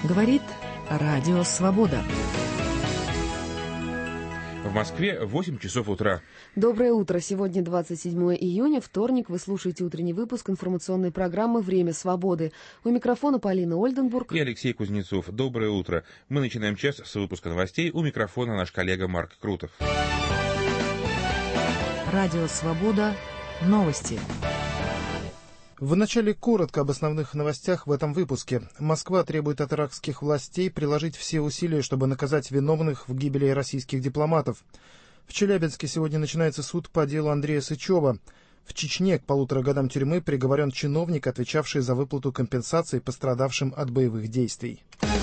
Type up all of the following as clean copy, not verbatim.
Говорит Радио Свобода. В Москве 8 часов утра. Доброе утро. Сегодня 27 июня, вторник. Вы слушаете утренний выпуск информационной программы «Время свободы». У микрофона Полина Ольденбург И Алексей Кузнецов. Доброе утро. Мы начинаем час с выпуска новостей. У микрофона наш коллега Марк Крутов. Радио Свобода. Новости. Вначале коротко об основных новостях в этом выпуске. Москва требует от иракских властей приложить все усилия, чтобы наказать виновных в гибели российских дипломатов. В Челябинске сегодня начинается суд по делу Андрея Сычева. В Чечне к 1,5 годам тюрьмы приговорен чиновник, отвечавший за выплату компенсаций пострадавшим от боевых действий.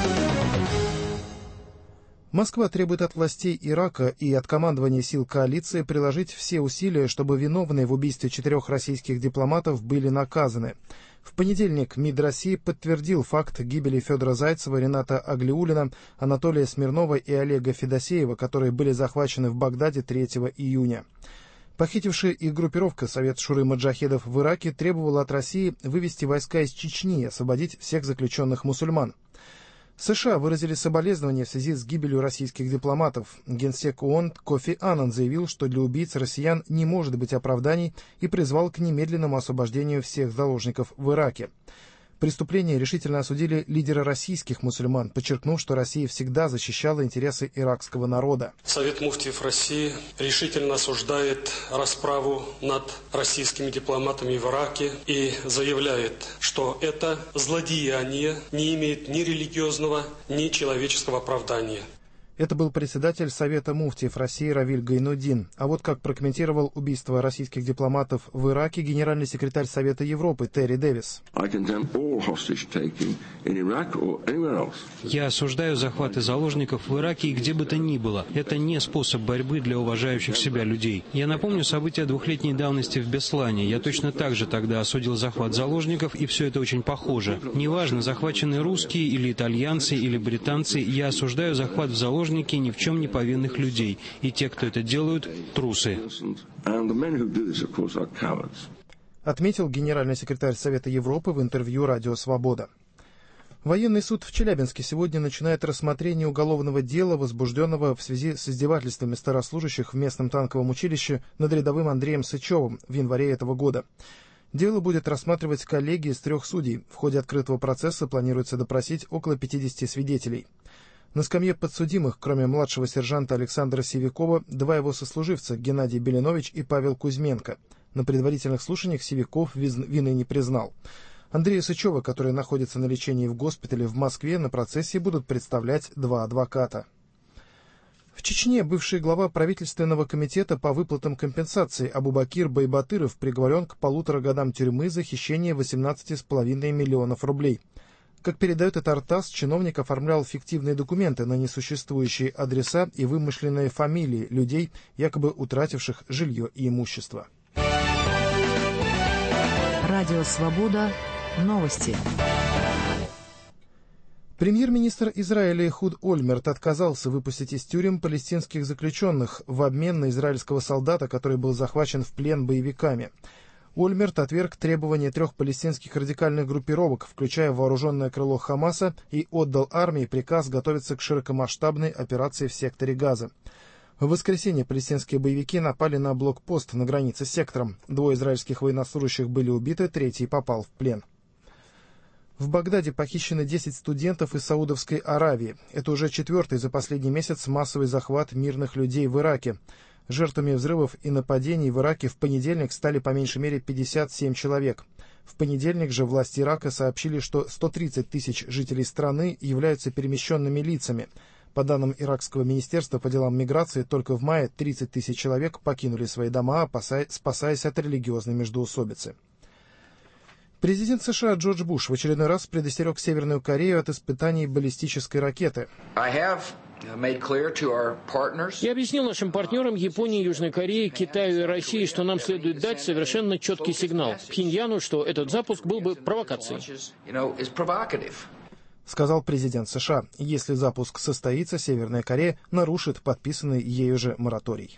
Москва требует от властей Ирака и от командования сил коалиции приложить все усилия, чтобы виновные в убийстве 4 российских дипломатов были наказаны. В понедельник МИД России подтвердил факт гибели Федора Зайцева, Рената Аглиуллина, Анатолия Смирнова и Олега Федосеева, которые были захвачены в Багдаде 3 июня. Похитившая их группировка Совет Шуры-Маджахедов в Ираке требовала от России вывести войска из Чечни и освободить всех заключенных мусульман. США выразили соболезнования в связи с гибелью российских дипломатов. Генсек ООН Кофи Аннан заявил, что для убийц россиян не может быть оправданий, и призвал к немедленному освобождению всех заложников в Ираке. Преступление решительно осудили лидеры российских мусульман, подчеркнув, что Россия всегда защищала интересы иракского народа. Совет муфтиев России решительно осуждает расправу над российскими дипломатами в Ираке и заявляет, что это злодеяние не имеет ни религиозного, ни человеческого оправдания. Это был председатель Совета муфтиев России Равиль Гайнуддин. А вот как прокомментировал убийство российских дипломатов в Ираке генеральный секретарь Совета Европы Терри Дэвис. Я осуждаю захваты заложников в Ираке и где бы то ни было. Это не способ борьбы для уважающих себя людей. Я напомню события 2-летней давности в Беслане. Я точно так же тогда осудил захват заложников, и все это очень похоже. Неважно, захвачены русские или итальянцы или британцы, я осуждаю захват в заложников ни в чем не повинных людей. И те, кто это делают, трусы. Отметил генеральный секретарь Совета Европы в интервью «Радио Свобода». Военный суд в Челябинске сегодня начинает рассмотрение уголовного дела, возбужденного в связи с издевательствами старослужащих в местном танковом училище над рядовым Андреем Сычевым в январе этого года. Дело будет рассматривать коллегия из 3 судей. В ходе открытого процесса планируется допросить около 50 свидетелей. На скамье подсудимых, кроме младшего сержанта Александра Сивякова, 2 его сослуживца, Геннадий Белинович и Павел Кузьменко. На предварительных слушаниях Сивяков вины не признал. Андрея Сычева, который находится на лечении в госпитале в Москве, на процессе будут представлять 2 адвоката. В Чечне бывший глава правительственного комитета по выплатам компенсаций Абубакир Байбатыров приговорен к 1,5 годам тюрьмы за хищение 18,5 миллионов рублей. Как передает это ТАСС, чиновник оформлял фиктивные документы на несуществующие адреса и вымышленные фамилии людей, якобы утративших жилье и имущество. Радио Свобода. Новости. Премьер-министр Израиля Эхуд Ольмерт отказался выпустить из тюрем палестинских заключенных в обмен на израильского солдата, который был захвачен в плен боевиками. Ольмерт отверг требования 3 палестинских радикальных группировок, включая вооруженное крыло Хамаса, и отдал армии приказ готовиться к широкомасштабной операции в секторе Газа. В воскресенье палестинские боевики напали на блокпост на границе с сектором. 2 израильских военнослужащих были убиты, 3 попал в плен. В Багдаде похищены 10 студентов из Саудовской Аравии. Это уже 4-й за последний месяц массовый захват мирных людей в Ираке. Жертвами взрывов и нападений в Ираке в понедельник стали по меньшей мере 57 человек. В понедельник же власти Ирака сообщили, что 130 тысяч жителей страны являются перемещенными лицами. По данным Иракского министерства по делам миграции, только в мае 30 тысяч человек покинули свои дома, спасаясь от религиозной междоусобицы. Президент США Джордж Буш в очередной раз предостерег Северную Корею от испытаний баллистической ракеты. Я объяснил нашим партнерам Японии, Южной Корее, Китаю и России, что нам следует дать совершенно четкий сигнал Пхеньяну, что этот запуск был бы провокацией. Сказал президент США. Если запуск состоится, Северная Корея нарушит подписанный ею же мораторий.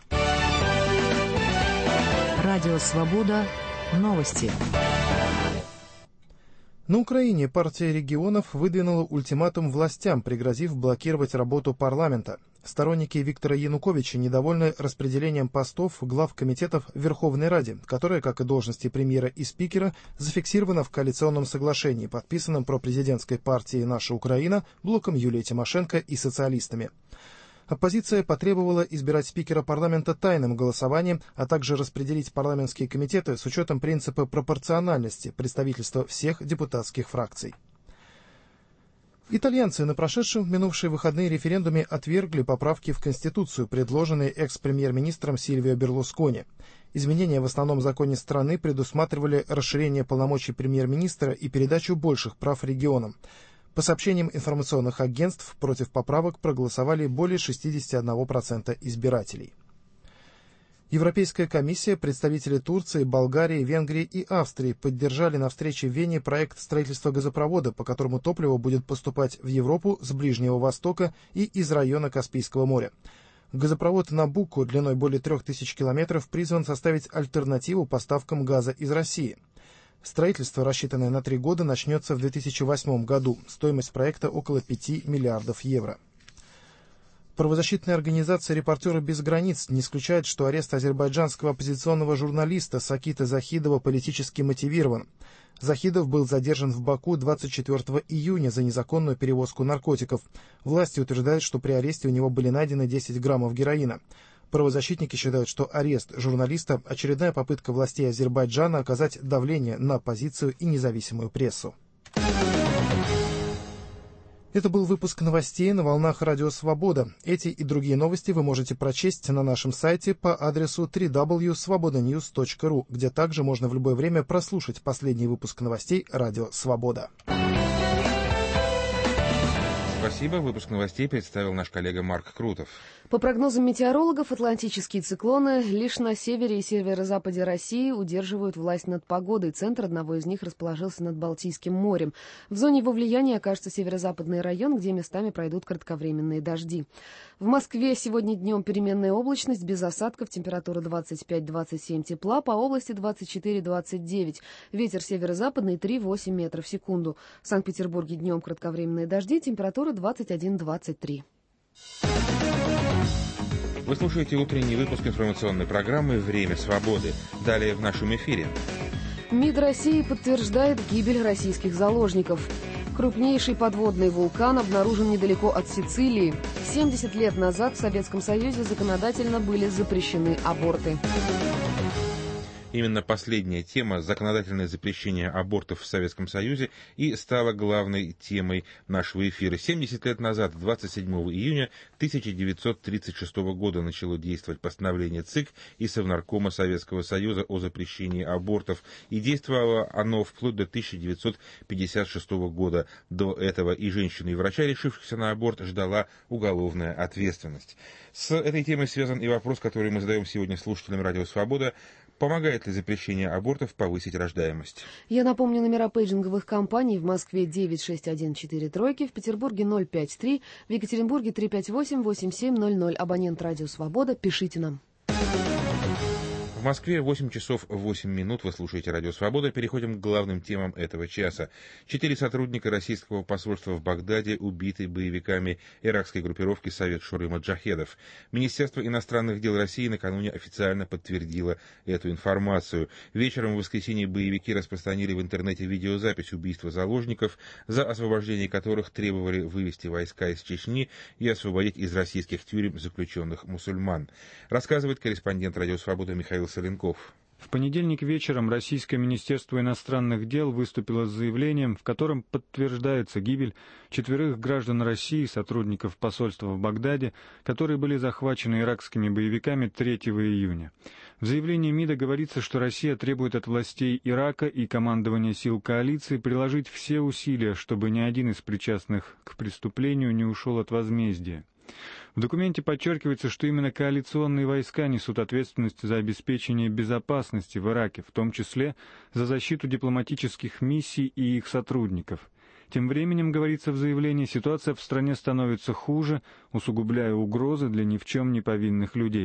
Радио Свобода. Новости. На Украине партия регионов выдвинула ультиматум властям, пригрозив блокировать работу парламента. Сторонники Виктора Януковича недовольны распределением постов глав комитетов в Верховной Раде, которая, как и должности премьера и спикера, зафиксирована в коалиционном соглашении, подписанном пропрезидентской партией «Наша Украина», блоком Юлии Тимошенко и социалистами. Оппозиция потребовала избирать спикера парламента тайным голосованием, а также распределить парламентские комитеты с учетом принципа пропорциональности представительства всех депутатских фракций. Итальянцы на прошедшем в минувшие выходные референдуме отвергли поправки в Конституцию, предложенные экс-премьер-министром Сильвио Берлускони. Изменения в основном законе страны предусматривали расширение полномочий премьер-министра и передачу больших прав регионам. По сообщениям информационных агентств, против поправок проголосовали более 61% избирателей. Европейская комиссия, представители Турции, Болгарии, Венгрии и Австрии поддержали на встрече в Вене проект строительства газопровода, по которому топливо будет поступать в Европу с Ближнего Востока и из района Каспийского моря. Газопровод «Набуко» длиной более 3000 километров призван составить альтернативу поставкам газа из России. Строительство, рассчитанное на 3 года, начнется в 2008 году. Стоимость проекта около 5 миллиардов евро. Правозащитная организация «Репортеры без границ» не исключает, что арест азербайджанского оппозиционного журналиста Сакита Захидова политически мотивирован. Захидов был задержан в Баку 24 июня за незаконную перевозку наркотиков. Власти утверждают, что при аресте у него были найдены 10 граммов героина. Правозащитники считают, что арест журналиста – очередная попытка властей Азербайджана оказать давление на оппозицию и независимую прессу. Это был выпуск новостей на волнах Радио Свобода. Эти и другие новости вы можете прочесть на нашем сайте по адресу www.svobodanews.ru, где также можно в любое время прослушать последний выпуск новостей Радио Свобода. Спасибо. Выпуск новостей представил наш коллега Марк Крутов. По прогнозам метеорологов, атлантические циклоны лишь на севере и северо-западе России удерживают власть над погодой. Центр одного из них расположился над Балтийским морем. В зоне его влияния окажется северо-западный район, где местами пройдут кратковременные дожди. В Москве сегодня днем переменная облачность, без осадков, температура 25-27 тепла, по области 24-29. Ветер северо-западный 3,8 метров в секунду. В Санкт-Петербурге днем кратковременные дожди, температура 21-23. Вы слушаете утренний выпуск информационной программы «Время свободы». Далее в нашем эфире. МИД России подтверждает гибель российских заложников. Крупнейший подводный вулкан обнаружен недалеко от Сицилии. 70 лет назад в Советском Союзе законодательно были запрещены аборты. Именно последняя тема, законодательное запрещение абортов в Советском Союзе, и стала главной темой нашего эфира. 70 лет назад, 27 июня 1936 года, начало действовать постановление ЦИК и Совнаркома Советского Союза о запрещении абортов, и действовало оно вплоть до 1956 года. До этого и женщину, и врача, решившихся на аборт, ждала уголовная ответственность. С этой темой связан и вопрос, который мы задаем сегодня слушателям Радио Свобода. Помогает ли запрещение абортов повысить рождаемость? Я напомню, номера пейджинговых компаний: в Москве 96143, в Петербурге 053, в Екатеринбурге 358-8700. Абонент Радио Свобода, пишите нам. В Москве 8 часов 8 минут. Вы слушаете Радио Свобода. Переходим к главным темам этого часа. 4 сотрудника российского посольства в Багдаде убиты боевиками иракской группировки Совет Шуры-Маджахедов. Министерство иностранных дел России накануне официально подтвердило эту информацию. Вечером в воскресенье боевики распространили в интернете видеозапись убийства заложников, за освобождение которых требовали вывести войска из Чечни и освободить из российских тюрем заключенных мусульман. Рассказывает корреспондент Радио Свобода Михаил Соленков. В понедельник вечером Российское Министерство иностранных дел выступило с заявлением, в котором подтверждается гибель 4 граждан России, сотрудников посольства в Багдаде, которые были захвачены иракскими боевиками 3 июня. В заявлении МИДа говорится, что Россия требует от властей Ирака и командования сил коалиции приложить все усилия, чтобы ни один из причастных к преступлению не ушел от возмездия. В документе подчеркивается, что именно коалиционные войска несут ответственность за обеспечение безопасности в Ираке, в том числе за защиту дипломатических миссий и их сотрудников. Тем временем, говорится в заявлении, ситуация в стране становится хуже, усугубляя угрозы для ни в чем не повинных людей.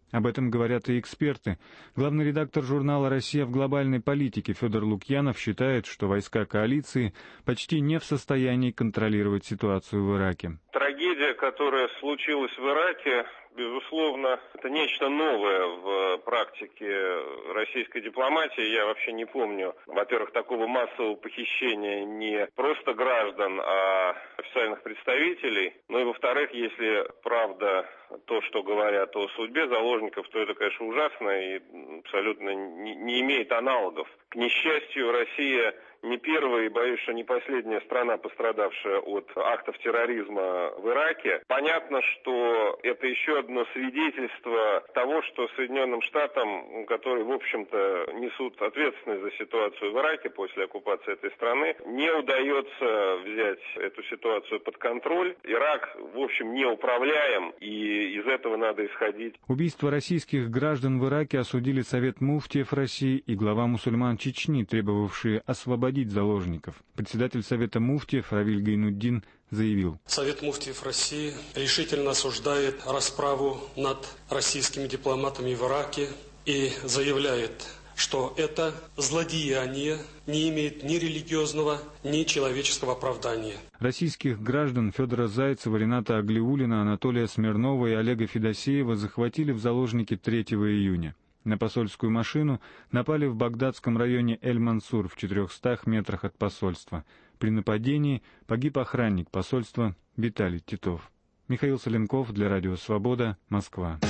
Об этом говорят и эксперты. Главный редактор журнала «Россия в глобальной политике» Федор Лукьянов считает, что войска коалиции почти не в состоянии контролировать ситуацию в Ираке. Трагедия, которая случилась в Ираке, безусловно, это нечто новое в практике российской дипломатии. Я вообще не помню, во-первых, такого массового похищения не просто граждан, а официальных представителей. Ну и во-вторых, если правда то, что говорят о судьбе заложников, то это, конечно, ужасно и абсолютно не имеет аналогов. К несчастью, Россия не первая и, боюсь, что не последняя страна, пострадавшая от актов терроризма в Ираке. Понятно, что это еще одно свидетельство того, что Соединенным Штатам, которые, в общем-то, несут ответственность за ситуацию в Ираке после оккупации этой страны, не удается взять эту ситуацию под контроль. Ирак, в общем, неуправляем, и из этого надо исходить. Убийство российских граждан в Ираке осудили Совет муфтиев России и глава мусульман Чечни, требовавшие освободить заложников. Председатель Совета муфтиев Равиль Гайнуддин заявил: Совет муфтиев России решительно осуждает расправу над российскими дипломатами в Ираке и заявляет, что это злодеяние не имеет ни религиозного, ни человеческого оправдания. Российских граждан Федора Зайцева, Рената Аглиуллина, Анатолия Смирнова и Олега Федосеева захватили в заложники 3 июня. На посольскую машину напали в багдадском районе Эль-Мансур в 400 метрах от посольства. При нападении погиб охранник посольства Виталий Титов. Михаил Соленков для Радио Свобода, Москва.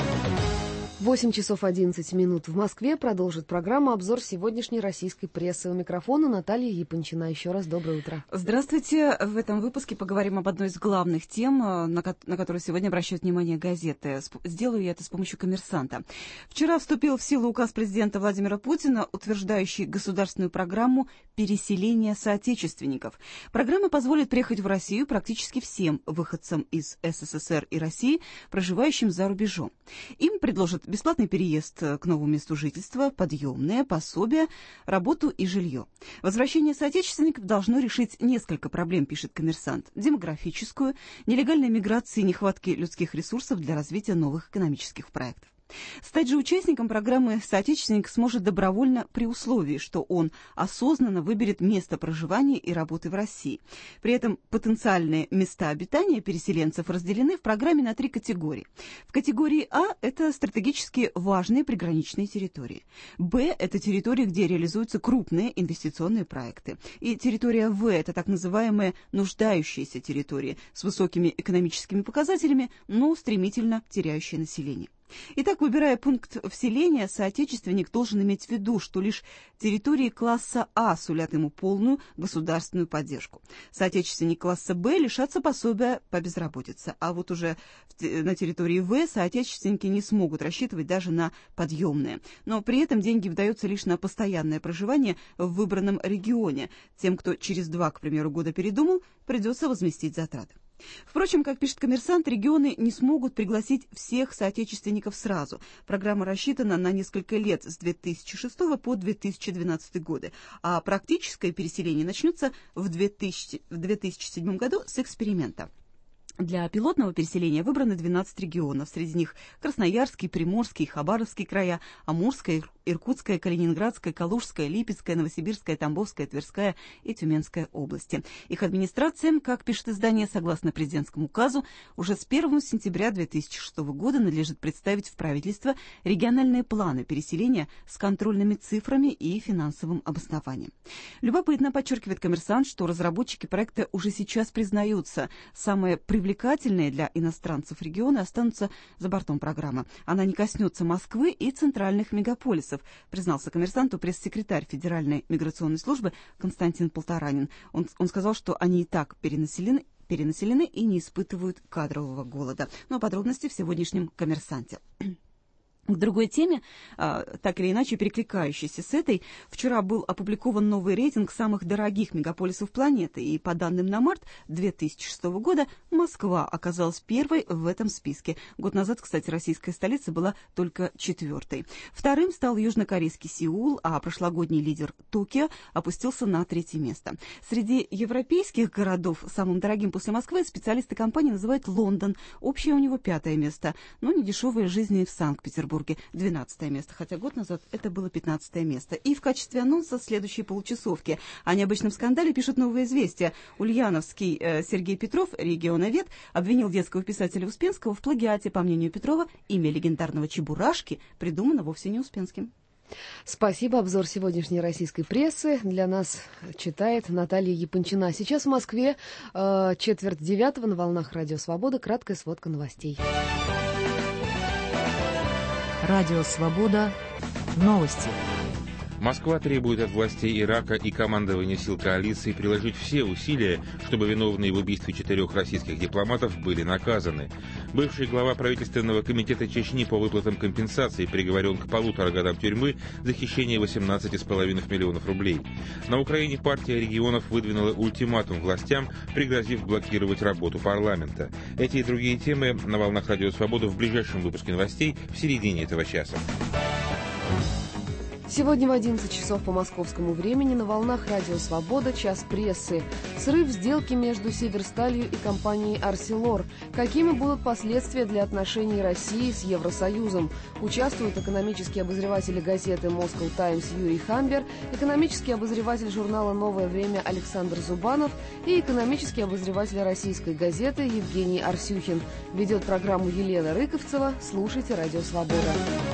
8 часов 11 минут в Москве. Продолжит программа обзор сегодняшней российской прессы. У микрофона Наталья Япончина. Еще раз доброе утро. Здравствуйте. В этом выпуске поговорим об одной из главных тем, на которую сегодня обращают внимание газеты. Сделаю я это с помощью «Коммерсанта». Вчера вступил в силу указ президента Владимира Путина, утверждающий государственную программу переселения соотечественников. Программа позволит приехать в Россию практически всем выходцам из СССР и России, проживающим за рубежом. Им предложат бесплатный переезд к новому месту жительства, подъемное, пособие, работу и жилье. Возвращение соотечественников должно решить несколько проблем, пишет «Коммерсант». Демографическую, нелегальной миграции и нехватки людских ресурсов для развития новых экономических проектов. Стать же участником программы соотечественник сможет добровольно при условии, что он осознанно выберет место проживания и работы в России. При этом потенциальные места обитания переселенцев разделены в программе на 3 категории. В категории А – это стратегически важные приграничные территории. Б – это территории, где реализуются крупные инвестиционные проекты. И территория В – это так называемые нуждающиеся территории с высокими экономическими показателями, но стремительно теряющие население. Итак, выбирая пункт вселения, соотечественник должен иметь в виду, что лишь территории класса А сулят ему полную государственную поддержку. Соотечественник класса Б лишатся пособия по безработице, а вот уже на территории В соотечественники не смогут рассчитывать даже на подъемные. Но при этом деньги выдаются лишь на постоянное проживание в выбранном регионе. Тем, кто через 2, к примеру, года передумал, придется возместить затраты. Впрочем, как пишет «Коммерсант», регионы не смогут пригласить всех соотечественников сразу. Программа рассчитана на несколько лет с 2006 по 2012 годы, а практическое переселение начнется в 2007 году с эксперимента. Для пилотного переселения выбраны 12 регионов. Среди них Красноярский, Приморский, Хабаровский края, Амурская, Иркутская, Калининградская, Калужская, Липецкая, Новосибирская, Тамбовская, Тверская и Тюменская области. Их администрациям, как пишет издание, согласно президентскому указу, уже с 1 сентября 2006 года надлежит представить в правительство региональные планы переселения с контрольными цифрами и финансовым обоснованием. Любопытно, подчеркивает «Коммерсант», что разработчики проекта уже сейчас признаются, самые привлекательные для иностранцев регионы останутся за бортом программы. Она не коснется Москвы и центральных мегаполисов, признался «Коммерсанту» пресс-секретарь Федеральной миграционной службы Константин Полторанин. Он сказал, что они и так перенаселены и не испытывают кадрового голода. Но подробности в сегодняшнем «Коммерсанте». К другой теме, так или иначе перекликающейся с этой, вчера был опубликован новый рейтинг самых дорогих мегаполисов планеты, и по данным на март 2006 года Москва оказалась первой в этом списке. Год назад, кстати, российская столица была только 4-й. Вторым стал южнокорейский Сеул, а прошлогодний лидер Токио опустился на 3-е место. Среди европейских городов самым дорогим после Москвы специалисты компании называют Лондон. Общее у него 5-е место, но недешевая жизнь в Санкт-Петербурге. 12 место, хотя год назад это было 15 место. И в качестве анонса следующей получасовки. О необычном скандале пишут «Новое известие». Ульяновский Сергей Петров, регионовед, обвинил детского писателя Успенского в плагиате. По мнению Петрова, имя легендарного Чебурашки придумано вовсе не Успенским. Спасибо. Обзор сегодняшней российской прессы для нас читает Наталья Япончина. Сейчас в Москве 8:45 на волнах Радио Свобода. Краткая сводка новостей. Радио Свобода. Новости. Москва требует от властей Ирака и командования сил коалиции приложить все усилия, чтобы виновные в убийстве 4 российских дипломатов были наказаны. Бывший глава правительственного комитета Чечни по выплатам компенсации приговорен к 1,5 годам тюрьмы за хищение 18,5 миллионов рублей. На Украине партия регионов выдвинула ультиматум властям, пригрозив блокировать работу парламента. Эти и другие темы на волнах Радио Свобода в ближайшем выпуске новостей в середине этого часа. Сегодня в 11 часов по московскому времени на волнах Радио Свобода «Час прессы». Срыв сделки между Северсталью и компанией «Арселор». Какими будут последствия для отношений России с Евросоюзом? Участвуют экономические обозреватели газеты «Москва Таймс» Юрий Хамбер, экономический обозреватель журнала «Новое время» Александр Зубанов и экономический обозреватель российской газеты Евгений Арсюхин. Ведет программу Елена Рыковцева. Слушайте «Радио Свобода».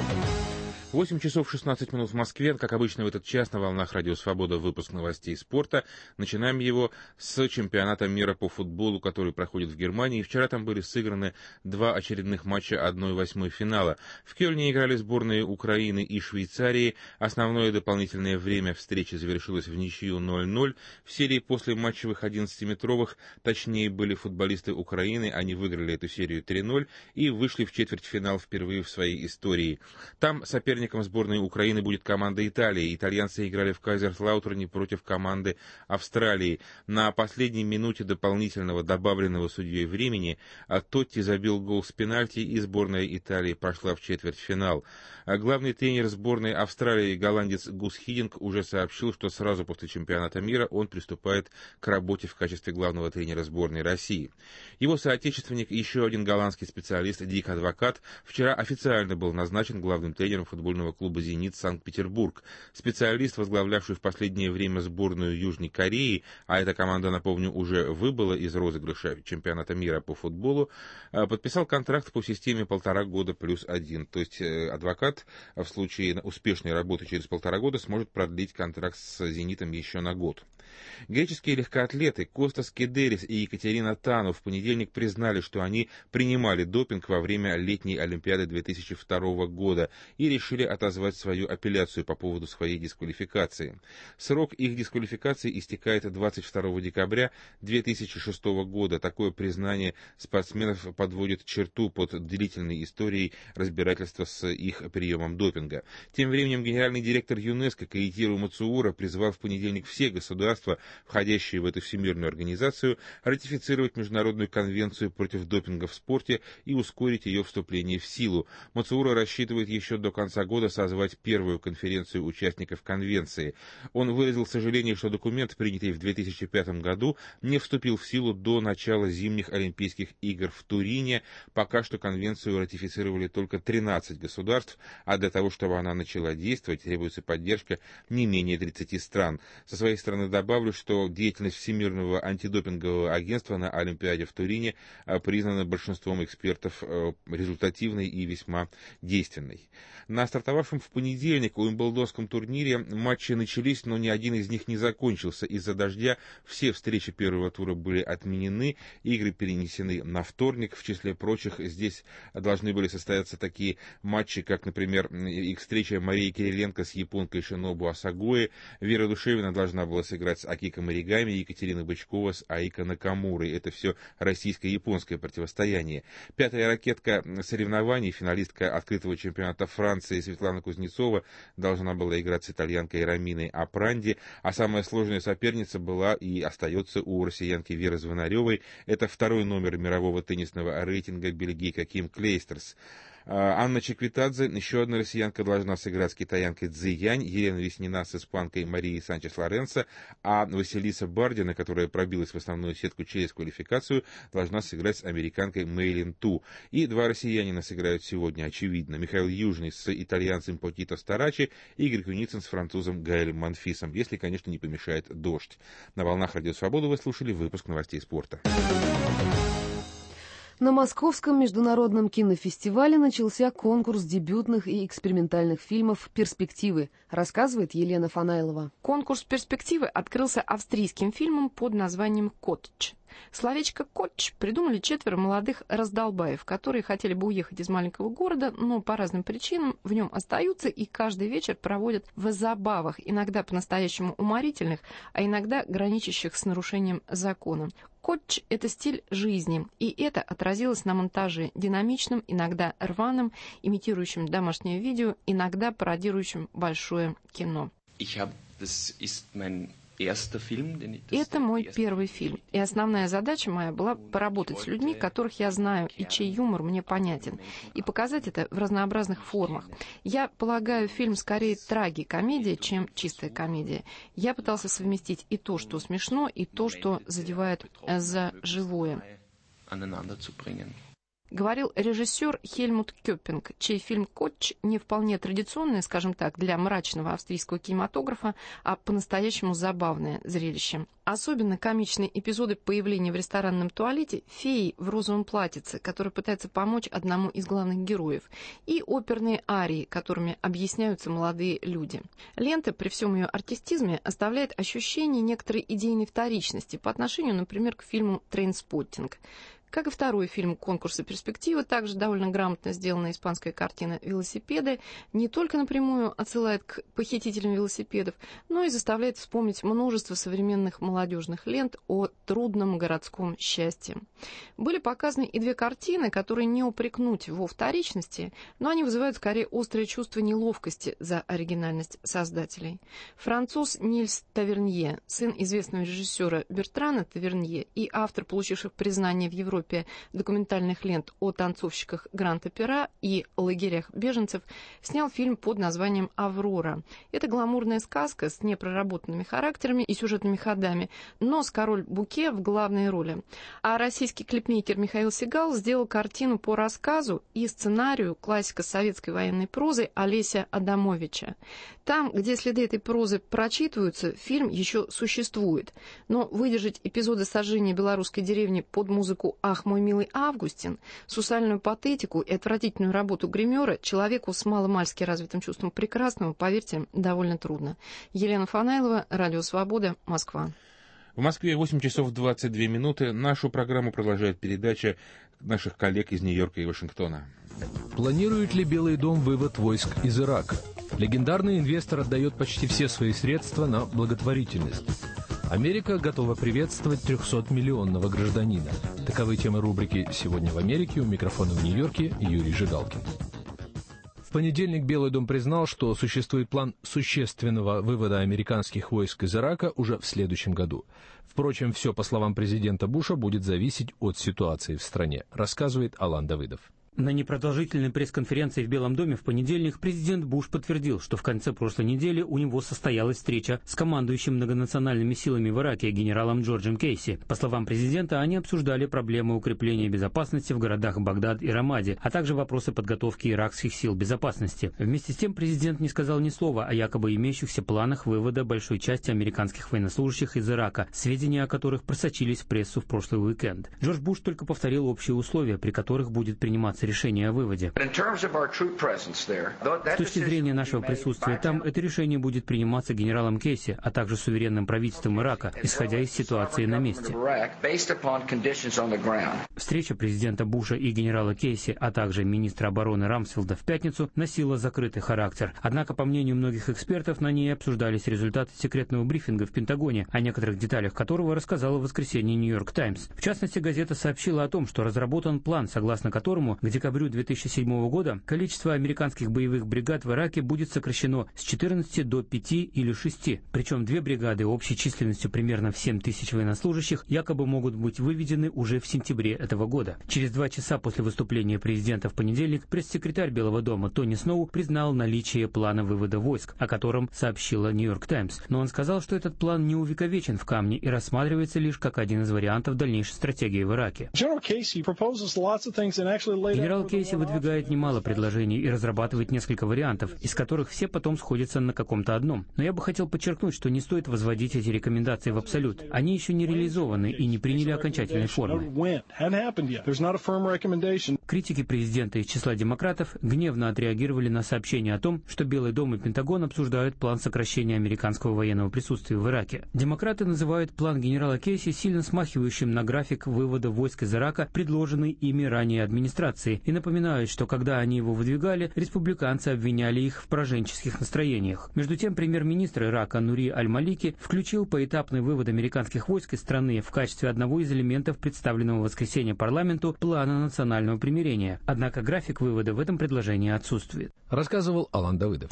8 часов 16 минут в Москве. Как обычно в этот час на волнах Радио Свобода выпуск новостей спорта. Начинаем его с чемпионата мира по футболу, который проходит в Германии. Вчера там были сыграны 2 очередных матча 1/8 финала. В Кёльне играли сборные Украины и Швейцарии. Основное дополнительное время встречи завершилось в ничью 0-0. В серии после матчевых 11-метровых точнее были футболисты Украины. Они выиграли эту серию 3-0 и вышли в четвертьфинал впервые в своей истории. Там соперником сборной Украины будет команда Италии. Итальянцы играли в Кайзерслаутерне против команды Австралии. На последней минуте дополнительного добавленного судьей времени Тотти забил гол с пенальти, и сборная Италии прошла в четвертьфинал. Главный тренер сборной Австралии, голландец Гус Хидинг, уже сообщил, что сразу после чемпионата мира он приступает к работе в качестве главного тренера сборной России. Его соотечественник, еще один голландский специалист Дик Адвокат, вчера официально был назначен главным тренером футбольного клуба «Зенит» Санкт-Петербург. Специалист, возглавлявший в последнее время сборную Южной Кореи, а эта команда, напомню, уже выбыла из розыгрыша чемпионата мира по футболу, подписал контракт по системе 1,5 года плюс 1. То есть Адвокат в случае успешной работы через 1,5 года сможет продлить контракт с «Зенитом» еще на год. Греческие легкоатлеты Костас Кедерис и Екатерина Тану в понедельник признали, что они принимали допинг во время летней Олимпиады 2002 года и решили отозвать свою апелляцию по поводу своей дисквалификации. Срок их дисквалификации истекает 22 декабря 2006 года. Такое признание спортсменов подводит черту под длительной историей разбирательства с их приемом допинга. Тем временем генеральный директор ЮНЕСКО Коитиро Мацуура призвал в понедельник все государства, входящие в эту всемирную организацию, ратифицировать Международную конвенцию против допинга в спорте и ускорить ее вступление в силу. Мацуура рассчитывает еще до конца года созвать первую конференцию участников конвенции. Он выразил сожаление, что документ, принятый в 2005 году, не вступил в силу до начала зимних Олимпийских игр в Турине. Пока что конвенцию ратифицировали только 13 государств, а для того, чтобы она начала действовать, требуется поддержка не менее 30 стран. Со своей стороны добавлю, что деятельность Всемирного антидопингового агентства на Олимпиаде в Турине признана большинством экспертов результативной и весьма действенной. На стартовавшем в понедельник Уимблдонском турнире матчи начались, но ни один из них не закончился. Из-за дождя все встречи первого тура были отменены, игры перенесены на вторник. В числе прочих здесь должны были состояться такие матчи, как, например, встреча Марии Кириленко с японкой Шинобу Асагои. Вера Душевина должна была сыграть с Акико Маригами, Екатерина Бычкова с Аико Накамурой. Это все российско-японское противостояние. Пятая ракетка соревнований, финалистка открытого чемпионата Франции Светлана Кузнецова должна была играть с итальянкой Роминой Апранди, а самая сложная соперница была и остается у россиянки Веры Звонаревой. Это второй номер мирового теннисного рейтинга бельгийка Ким Клейстерс. Анна Чеквитадзе, еще одна россиянка, должна сыграть с китаянкой Цзи Янь, Елена Веснина с испанкой Марией Санчес-Лоренцо, а Василиса Бардина, которая пробилась в основную сетку через квалификацию, должна сыграть с американкой Мэйлин Ту. И два россиянина сыграют сегодня, очевидно. Михаил Южный с итальянцем Потито Старачи, Игорь Куницын с французом Гаэлем Монфисом, если, конечно, не помешает дождь. На волнах Радио Свобода вы слушали выпуск новостей спорта. На Московском международном кинофестивале начался конкурс дебютных и экспериментальных фильмов «Перспективы», рассказывает Елена Фанайлова. Конкурс «Перспективы» открылся австрийским фильмом под названием «Коттедж». Словечко «коттедж» придумали 4 молодых раздолбаев, которые хотели бы уехать из маленького города, но по разным причинам в нем остаются и каждый вечер проводят в забавах, иногда по-настоящему уморительных, а иногда граничащих с нарушением закона. Коттедж – это стиль жизни, и это отразилось на монтаже, динамичном, иногда рваным, имитирующем домашнее видео, иногда пародирующем большое кино. Это мой первый фильм, и основная задача моя была поработать с людьми, которых я знаю и чей юмор мне понятен, и показать это в разнообразных формах. Я полагаю, фильм скорее трагикомедия, чем чистая комедия. Я пытался совместить и то, что смешно, и то, что задевает за живое. Говорил режиссер Хельмут Кёппинг, чей фильм «Коттедж» не вполне традиционное, скажем так, для мрачного австрийского кинематографа, а по-настоящему забавное зрелище. Особенно комичные эпизоды появления в ресторанном туалете феи в розовом платьице, которая пытается помочь одному из главных героев, и оперные арии, которыми объясняются молодые люди. Лента, при всем ее артистизме, оставляет ощущение некоторой идейной вторичности по отношению, например, к фильму «Трейнспоттинг». Как и второй фильм конкурса «Перспективы», также довольно грамотно сделанная испанская картина «Велосипеды» не только напрямую отсылает к похитителям велосипедов, но и заставляет вспомнить множество современных молодежных лент о трудном городском счастье. Были показаны и 2 картины, которые не упрекнуть во вторичности, но они вызывают скорее острое чувство неловкости за оригинальность создателей. Француз Нильс Тавернье, сын известного режиссера Бертрана Тавернье и автор, получивших признание в Европе документальных лент о танцовщиках Гранд-Опера и лагерях беженцев, снял фильм под названием «Аврора». Это гламурная сказка с непроработанными характерами и сюжетными ходами, но с Кароль Буке в главной роли. А российский клипмейкер Михаил Сигал сделал картину по рассказу и сценарию классика советской военной прозы Олеся Адамовича. Там, где следы этой прозы прочитываются, фильм еще существует. Но выдержать эпизоды сожжения белорусской деревни под музыку «Ах, мой милый Августин», сусальную патетику и отвратительную работу гримера человеку с маломальски развитым чувством прекрасного, поверьте, довольно трудно. Елена Фанайлова, Радио Свобода, Москва. В Москве 8 часов 22 минуты. Нашу программу продолжает передача наших коллег из Нью-Йорка и Вашингтона. Планирует ли Белый дом вывод войск из Ирака? Легендарный инвестор отдает почти все свои средства на благотворительность. Америка готова приветствовать 300-миллионного гражданина. Таковы темы рубрики «Сегодня в Америке». У микрофона в Нью-Йорке Юрий Жигалкин. В понедельник Белый дом признал, что существует план существенного вывода американских войск из Ирака уже в следующем году. Впрочем, все, по словам президента Буша, будет зависеть от ситуации в стране, рассказывает Алан Давыдов. На непродолжительной пресс-конференции в Белом доме в понедельник президент Буш подтвердил, что в конце прошлой недели у него состоялась встреча с командующим многонациональными силами в Ираке генералом Джорджем Кейси. По словам президента, они обсуждали проблемы укрепления безопасности в городах Багдад и Рамади, а также вопросы подготовки иракских сил безопасности. Вместе с тем президент не сказал ни слова о якобы имеющихся планах вывода большой части американских военнослужащих из Ирака, сведения о которых просочились в прессу в прошлый уикенд. Джордж Буш только повторил общие условия, при которых будет приниматься дождаться решения о выводе. С точки зрения нашего присутствия там, это решение будет приниматься генералом Кейси, а также суверенным правительством Ирака, исходя из ситуации на месте. Встреча президента Буша и генерала Кейси, а также министра обороны Рамсфилда в пятницу носила закрытый характер. Однако, по мнению многих экспертов, на ней обсуждались результаты секретного брифинга в Пентагоне, о некоторых деталях которого рассказала в воскресенье «Нью-Йорк Таймс». В частности, газета сообщила о том, что разработан план, согласно которому к декабрю 2007 года количество американских боевых бригад в Ираке будет сокращено с 14 до 5 или 6. Причем 2 бригады общей численностью примерно в 7 тысяч военнослужащих якобы могут быть выведены уже в сентябре этого года. Через 2 часа после выступления президента в понедельник пресс-секретарь Белого дома Тони Сноу признал наличие плана вывода войск, о котором сообщила «Нью-Йорк Таймс». Но он сказал, что этот план не увековечен в камне и рассматривается лишь как один из вариантов дальнейшей стратегии в Ираке. Генерал Кейси выдвигает немало предложений и разрабатывает несколько вариантов, из которых все потом сходятся на каком-то одном. Но я бы хотел подчеркнуть, что не стоит возводить эти рекомендации в абсолют. Они еще не реализованы и не приняли окончательной формы. Критики президента из числа демократов гневно отреагировали на сообщение о том, что Белый дом и Пентагон обсуждают план сокращения американского военного присутствия в Ираке. Демократы называют план генерала Кейси сильно смахивающим на график вывода войск из Ирака, предложенный ими ранее администрацией, и напоминают, что когда они его выдвигали, республиканцы обвиняли их в пораженческих настроениях. Между тем, премьер-министр Ирака Нури Аль-Малики включил поэтапный вывод американских войск из страны в качестве одного из элементов представленного в воскресенье парламенту плана национального примирения. Однако график вывода в этом предложении отсутствует. Рассказывал Алан Давыдов.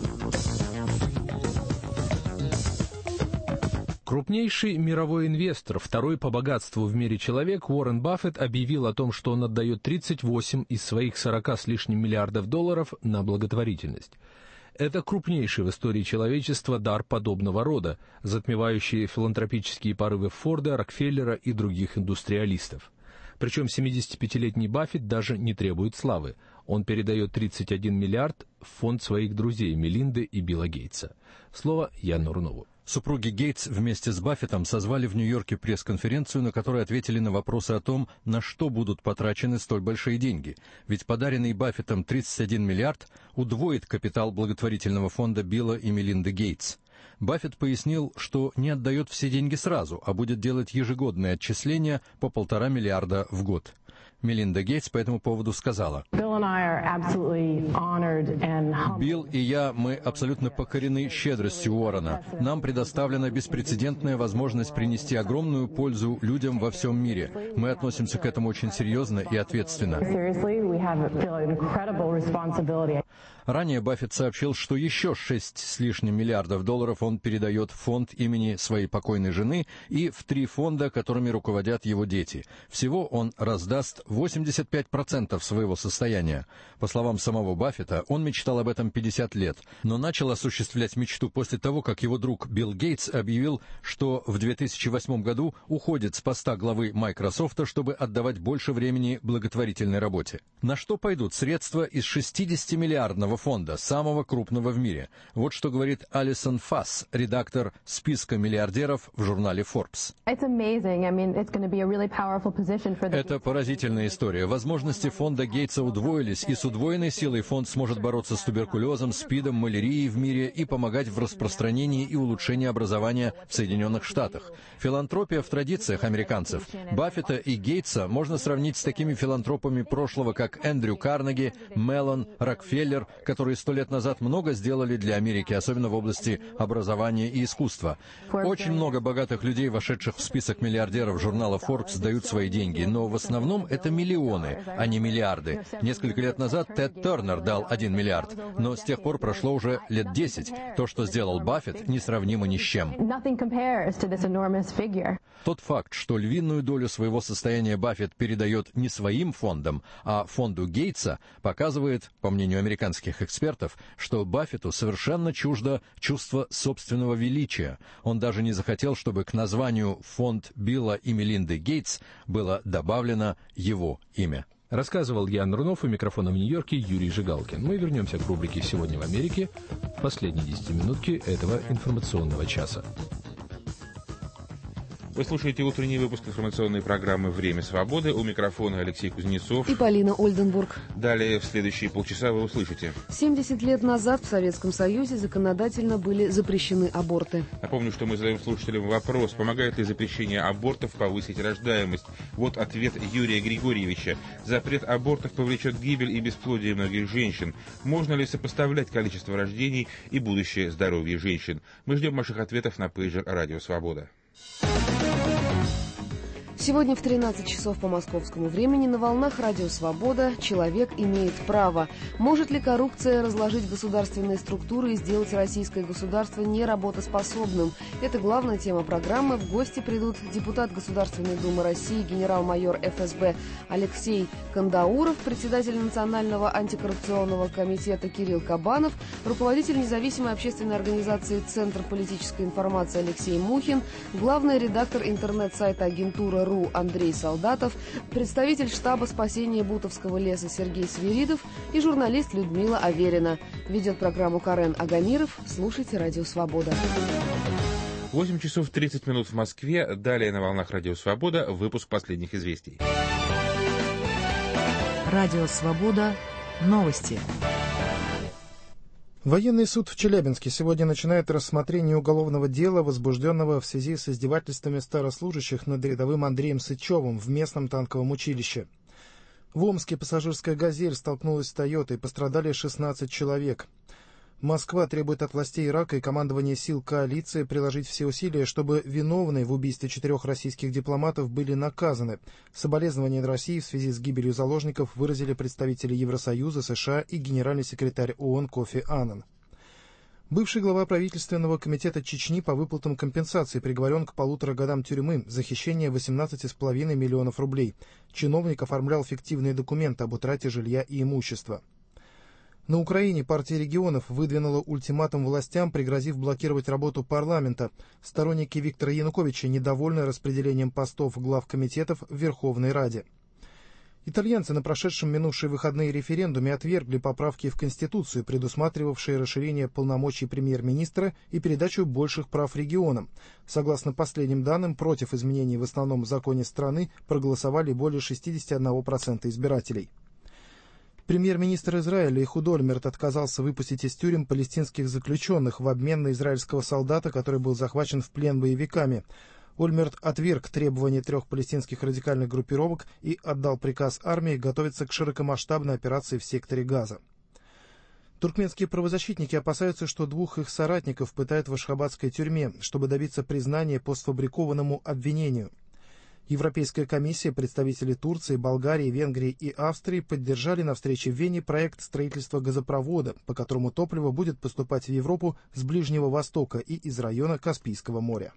Крупнейший мировой инвестор, второй по богатству в мире человек, Уоррен Баффет объявил о том, что он отдает 38 из своих 40 с лишним миллиардов долларов на благотворительность. Это крупнейший в истории человечества дар подобного рода, затмевающий филантропические порывы Форда, Рокфеллера и других индустриалистов. Причем 75-летний Баффет даже не требует славы. Он передает 31 миллиард в фонд своих друзей Мелинды и Билла Гейтса. Слово Яну Рунову. Супруги Гейтс вместе с Баффетом созвали в Нью-Йорке пресс-конференцию, на которой ответили на вопросы о том, на что будут потрачены столь большие деньги. Ведь подаренный Баффетом 31 миллиард удвоит капитал благотворительного фонда Билла и Мелинды Гейтс. Баффет пояснил, что не отдает все деньги сразу, а будет делать ежегодные отчисления по 1,5 миллиарда в год. Мелинда Гейтс по этому поводу сказала: «Билл и я, мы абсолютно покорены щедростью Уоррена. Нам предоставлена беспрецедентная возможность принести огромную пользу людям во всем мире. Мы относимся к этому очень серьезно и ответственно». Ранее Баффет сообщил, что еще 6 с лишним миллиардов долларов он передает в фонд имени своей покойной жены и в 3 фонда, которыми руководят его дети. Всего он раздаст 85% своего состояния. По словам самого Баффета, он мечтал об этом 50 лет, но начал осуществлять мечту после того, как его друг Билл Гейтс объявил, что в 2008 году уходит с поста главы Microsoft, чтобы отдавать больше времени благотворительной работе. На что пойдут средства из 60-миллиардного фонда, самого крупного в мире? Вот что говорит Алисон Фасс, редактор списка миллиардеров в журнале Forbes. Это поразительная история. Возможности фонда Гейтса удвоились, и с удвоенной силой фонд сможет бороться с туберкулезом, СПИДом, малярией в мире и помогать в распространении и улучшении образования в Соединенных Штатах. Филантропия в традициях американцев. Баффета и Гейтса можно сравнить с такими филантропами прошлого, как Эндрю Карнеги, Меллон, Рокфеллер, которые 100 лет назад много сделали для Америки, особенно в области образования и искусства. Очень много богатых людей, вошедших в список миллиардеров журнала Forbes, дают свои деньги, но в основном это миллионы, а не миллиарды. Несколько лет назад Тед Тернер дал 1 миллиард, но с тех пор прошло уже лет 10. То, что сделал Баффет, несравнимо ни с чем. Тот факт, что львиную долю своего состояния Баффет передает не своим фондам, а фонду Гейтса, показывает, по мнению американских экспертов, что Баффету совершенно чуждо чувство собственного величия. Он даже не захотел, чтобы к названию «Фонд Билла и Мелинды Гейтс» было добавлено его имя. Рассказывал Ян Рунов, у микрофона в Нью-Йорке Юрий Жигалкин. Мы вернемся к рубрике «Сегодня в Америке» в последней 10-минутке этого информационного часа. Вы слушаете утренний выпуск информационной программы «Время свободы». У микрофона Алексей Кузнецов и Полина Ольденбург. Далее в следующие полчаса вы услышите. 70 лет назад в Советском Союзе законодательно были запрещены аборты. Напомню, что мы задаем слушателям вопрос, помогает ли запрещение абортов повысить рождаемость. Вот ответ Юрия Григорьевича. Запрет абортов повлечет гибель и бесплодие многих женщин. Можно ли сопоставлять количество рождений и будущее здоровье женщин? Мы ждем ваших ответов на пейджер «Радио Свобода». Сегодня в 13 часов по московскому времени на волнах «Радио Свобода» «Человек имеет право». Может ли коррупция разложить государственные структуры и сделать российское государство неработоспособным? Это главная тема программы. В гости придут депутат Государственной Думы России, генерал-майор ФСБ Алексей Кандауров, председатель Национального антикоррупционного комитета Кирилл Кабанов, руководитель независимой общественной организации «Центр политической информации» Алексей Мухин, главный редактор интернет-сайта агентура Андрей Солдатов, представитель штаба спасения Бутовского леса Сергей Свиридов и журналист Людмила Аверина. Ведет программу Карен Агамиров. Слушайте «Радио Свобода». 8 часов 30 минут в Москве. Далее на волнах «Радио Свобода» выпуск последних известий. «Радио Свобода». Новости. Военный суд в Челябинске сегодня начинает рассмотрение уголовного дела, возбужденного в связи с издевательствами старослужащих над рядовым Андреем Сычевым в местном танковом училище. В Омске пассажирская «Газель» столкнулась с «Тойотой», пострадали 16 человек. Москва требует от властей Ирака и командования сил коалиции приложить все усилия, чтобы виновные в убийстве 4 российских дипломатов были наказаны. Соболезнования России в связи с гибелью заложников выразили представители Евросоюза, США и генеральный секретарь ООН Кофи Аннан. Бывший глава правительственного комитета Чечни по выплатам компенсации приговорен к 1,5 годам тюрьмы за хищение 18,5 миллионов рублей. Чиновник оформлял фиктивные документы об утрате жилья и имущества. На Украине партия регионов выдвинула ультиматум властям, пригрозив блокировать работу парламента. Сторонники Виктора Януковича недовольны распределением постов глав комитетов в Верховной Раде. Итальянцы на прошедшем минувшие выходные референдуме отвергли поправки в Конституцию, предусматривавшие расширение полномочий премьер-министра и передачу больших прав регионам. Согласно последним данным, против изменений в основном законе страны проголосовали более 61% избирателей. Премьер-министр Израиля Эхуд Ольмерт отказался выпустить из тюрем палестинских заключенных в обмен на израильского солдата, который был захвачен в плен боевиками. Ольмерт отверг требования 3 палестинских радикальных группировок и отдал приказ армии готовиться к широкомасштабной операции в секторе Газа. Туркменские правозащитники опасаются, что 2 их соратников пытают в ашхабадской тюрьме, чтобы добиться признания по сфабрикованному обвинению. Европейская комиссия, представители Турции, Болгарии, Венгрии и Австрии поддержали на встрече в Вене проект строительства газопровода, по которому топливо будет поступать в Европу с Ближнего Востока и из района Каспийского моря.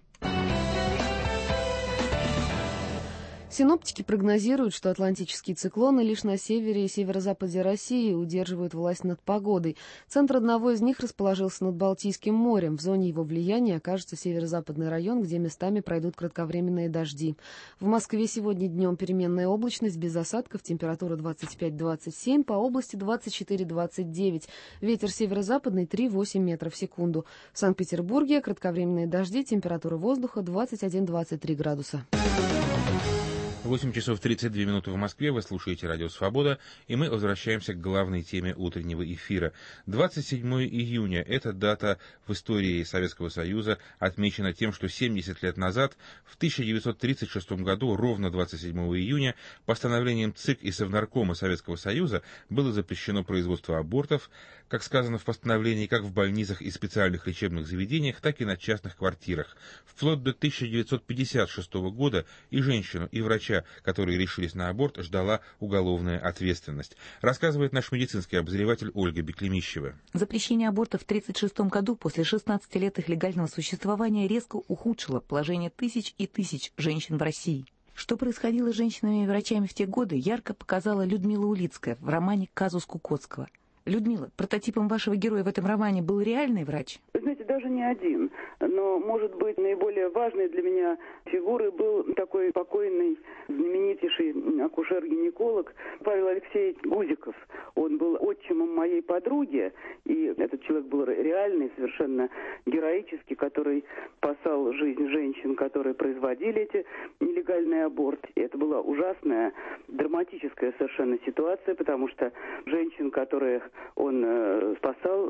Синоптики прогнозируют, что атлантические циклоны лишь на севере и северо-западе России удерживают власть над погодой. Центр одного из них расположился над Балтийским морем. В зоне его влияния окажется северо-западный район, где местами пройдут кратковременные дожди. В Москве сегодня днем переменная облачность, без осадков, температура 25-27, по области 24-29. Ветер северо-западный 3,8 метров в секунду. В Санкт-Петербурге кратковременные дожди, температура воздуха 21-23 градуса. 8 часов 32 минуты в Москве, вы слушаете «Радио Свобода», и мы возвращаемся к главной теме утреннего эфира. 27 июня – эта дата в истории Советского Союза отмечена тем, что 70 лет назад, в 1936 году, ровно 27 июня, постановлением ЦИК и Совнаркома Советского Союза было запрещено производство абортов, как сказано в постановлении, как в больницах и специальных лечебных заведениях, так и на частных квартирах. Вплоть до 1956 года и женщину, и врача, которые решились на аборт, ждала уголовная ответственность. Рассказывает наш медицинский обозреватель Ольга Беклемищева. Запрещение абортов в 1936 году после 16 лет их легального существования резко ухудшило положение тысяч и тысяч женщин в России. Что происходило с женщинами и врачами в те годы, ярко показала Людмила Улицкая в романе «Казус Кукоцкого». Людмила, прототипом вашего героя в этом романе был реальный врач? Вы знаете, даже не один. Но, может быть, наиболее важной для меня фигурой был такой покойный, знаменитейший акушер-гинеколог Павел Алексеевич Гузиков. Он был отчимом моей подруги, и этот человек был реальный, совершенно героический, который спасал жизнь женщин, которые производили эти нелегальные аборты. И это была ужасная, драматическая совершенно ситуация, потому что женщин, которые он спасал,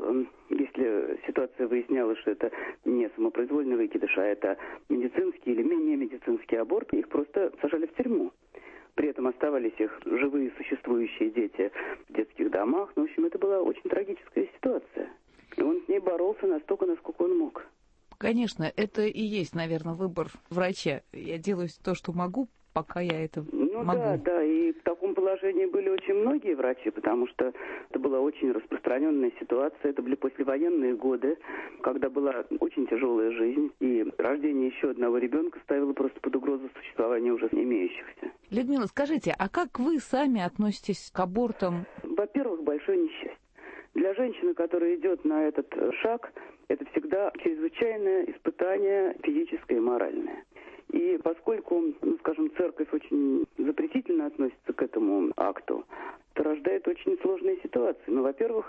если ситуация выяснялась, что это не самопроизвольный выкидыш, а это медицинский или менее медицинский аборт, их просто сажали в тюрьму. При этом оставались их живые существующие дети в детских домах. Ну, в общем, это была очень трагическая ситуация. И он с ней боролся настолько, насколько он мог. Конечно, это и есть, наверное, выбор врача. Я делаю то, что могу, пока я это могу. Да, и в таком положении были очень многие врачи, потому что это была очень распространенная ситуация. Это были послевоенные годы, когда была очень тяжелая жизнь, и рождение еще одного ребенка ставило просто под угрозу существования уже имеющихся. Людмила, скажите, а как вы сами относитесь к абортам? Во-первых, большое несчастье. Для женщины, которая идет на этот шаг, это всегда чрезвычайное испытание физическое и моральное. И поскольку, скажем, церковь очень запретительно относится к этому акту, это рождает очень сложные ситуации. Но, во-первых,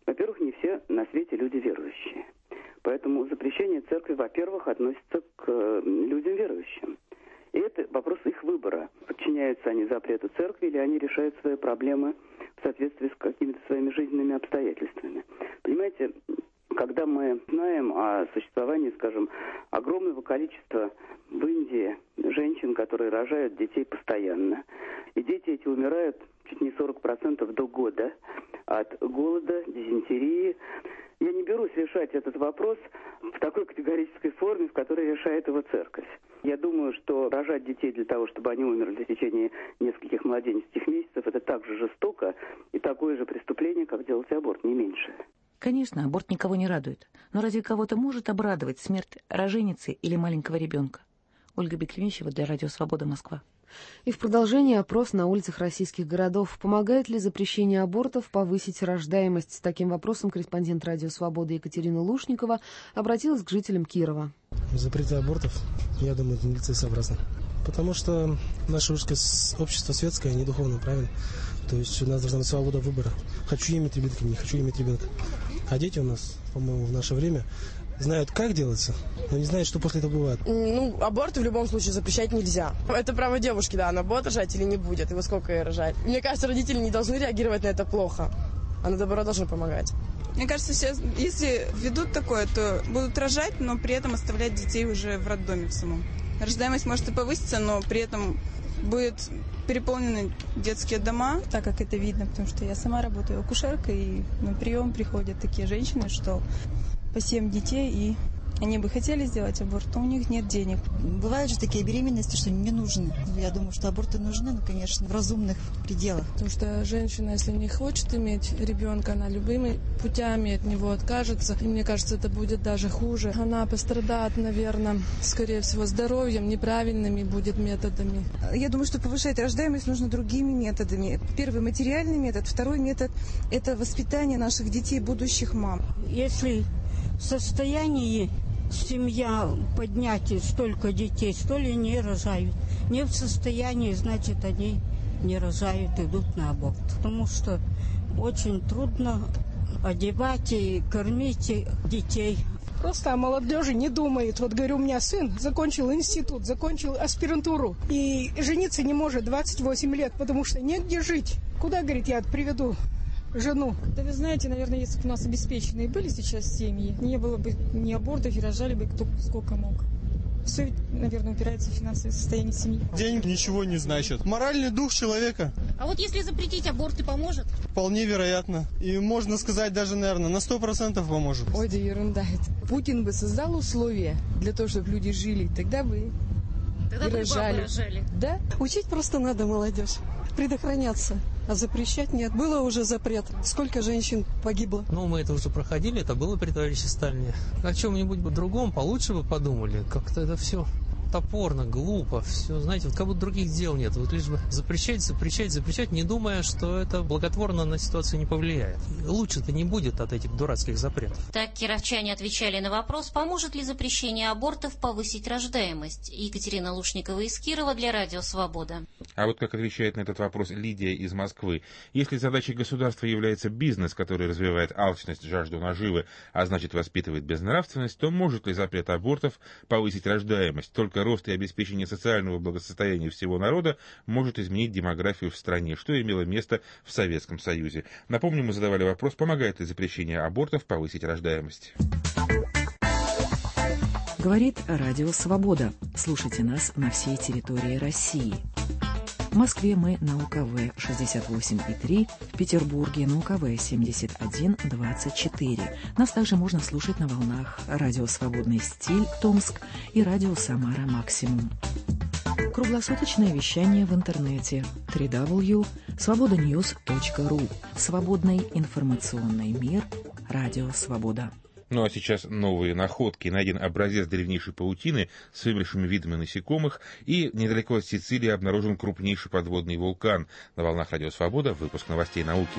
не все на свете люди верующие. Поэтому запрещение церкви, во-первых, относится к людям верующим. И это вопрос их выбора. Подчиняются они запрету церкви или они решают свои проблемы в соответствии с какими-то своими жизненными обстоятельствами. Понимаете, когда мы знаем о существовании, скажем, огромного количества в Индии женщин, которые рожают детей постоянно, и дети эти умирают чуть не 40% до года от голода, дизентерии. Я не берусь решать этот вопрос в такой категорической форме, в которой решает его церковь. Я думаю, что рожать детей для того, чтобы они умерли в течение нескольких младенческих месяцев, это так же жестоко и такое же преступление, как делать аборт, не меньше. Конечно, аборт никого не радует. Но разве кого-то может обрадовать смерть роженицы или маленького ребенка? Ольга Беклемищева для Радио Свобода, Москва. И в продолжении опрос на улицах российских городов. Помогает ли запрещение абортов повысить рождаемость? С таким вопросом корреспондент Радио Свобода Екатерина Лушникова обратилась к жителям Кирова. Запрет абортов, я думаю, это нелицесообразно. Потому что наше общество светское, не духовное, правильно? То есть у нас должна быть свобода выбора. Хочу иметь ребенка, не хочу иметь ребенка. А дети у нас, по-моему, в наше время знают, как делается, но не знают, что после этого бывает. Аборт в любом случае запрещать нельзя. Это право девушки, да, она будет рожать или не будет, и во сколько ей рожать. Мне кажется, родители не должны реагировать на это плохо, а наоборот должны помогать. Мне кажется, сейчас, если введут такое, то будут рожать, но при этом оставлять детей уже в роддоме в самом. Рождаемость может и повыситься, но при этом будут переполнены детские дома. Так как это видно, потому что я сама работаю акушеркой, и на прием приходят такие женщины, что по 7 детей, и они бы хотели сделать аборт, но у них нет денег. Бывают же такие беременности, что не нужны. Я думаю, что аборты нужны, но, конечно, в разумных пределах. Потому что женщина, если не хочет иметь ребенка, она любыми путями от него откажется. И мне кажется, это будет даже хуже. Она пострадает, наверное, скорее всего, здоровьем, неправильными будет методами. Я думаю, что повышать рождаемость нужно другими методами. Первый – материальный метод, второй метод – это воспитание наших детей, будущих мам. Если в состоянии семья поднять столько детей, что ли не рожают. Не в состоянии, значит, они не рожают, идут на аборт. Потому что очень трудно одевать и кормить детей. Просто о молодежи не думает. Вот говорю, у меня сын закончил институт, закончил аспирантуру. И жениться не может 28 лет, потому что негде жить. Куда, говорит, я приведу жену? Да вы знаете, наверное, если бы у нас обеспеченные были сейчас семьи, не было бы ни абортов, и рожали бы кто сколько мог. Все, наверное, упирается в финансовое состояние семьи. Деньги ничего не значат. Моральный дух человека. А вот если запретить аборты, поможет? Вполне вероятно. И можно сказать даже, наверное, на 100% поможет. Ой, да ерунда это. Путин бы создал условия для того, чтобы люди жили, тогда бы и рожали. Да? Учить просто надо молодежь. Предохраняться. А запрещать нет. Было уже запрет. Сколько женщин погибло? Мы это уже проходили, это было при товарище Сталине. О чем-нибудь бы другом получше бы подумали. Как-то это все топорно, глупо, все, знаете, вот как будто других дел нет. Вот лишь бы запрещать, не думая, что это благотворно на ситуацию не повлияет. Лучше-то не будет от этих дурацких запретов. Так кировчане отвечали на вопрос, поможет ли запрещение абортов повысить рождаемость. Екатерина Лушникова из Кирова для Радио Свобода. А вот как отвечает на этот вопрос Лидия из Москвы. Если задачей государства является бизнес, который развивает алчность, жажду наживы, а значит воспитывает безнравственность, то может ли запрет абортов повысить рождаемость? Только рост и обеспечение социального благосостояния всего народа может изменить демографию в стране, что имело место в Советском Союзе. Напомню, мы задавали вопрос, помогает ли запрещение абортов повысить рождаемость. Говорит Радио Свобода. Слушайте нас на всей территории России. В Москве мы на УКВ 68,3, в Петербурге на УКВ 71,24. Нас также можно слушать на волнах Радио Свободный стиль Томск и Радио Самара Максимум. Круглосуточное вещание в интернете www.svobodanews.ru. Свободный информационный мир. Радио Свобода. Ну а сейчас новые находки. Найден образец древнейшей паутины с вымершими видами насекомых, и недалеко от Сицилии обнаружен крупнейший подводный вулкан. На волнах Радио Свобода выпуск новостей науки.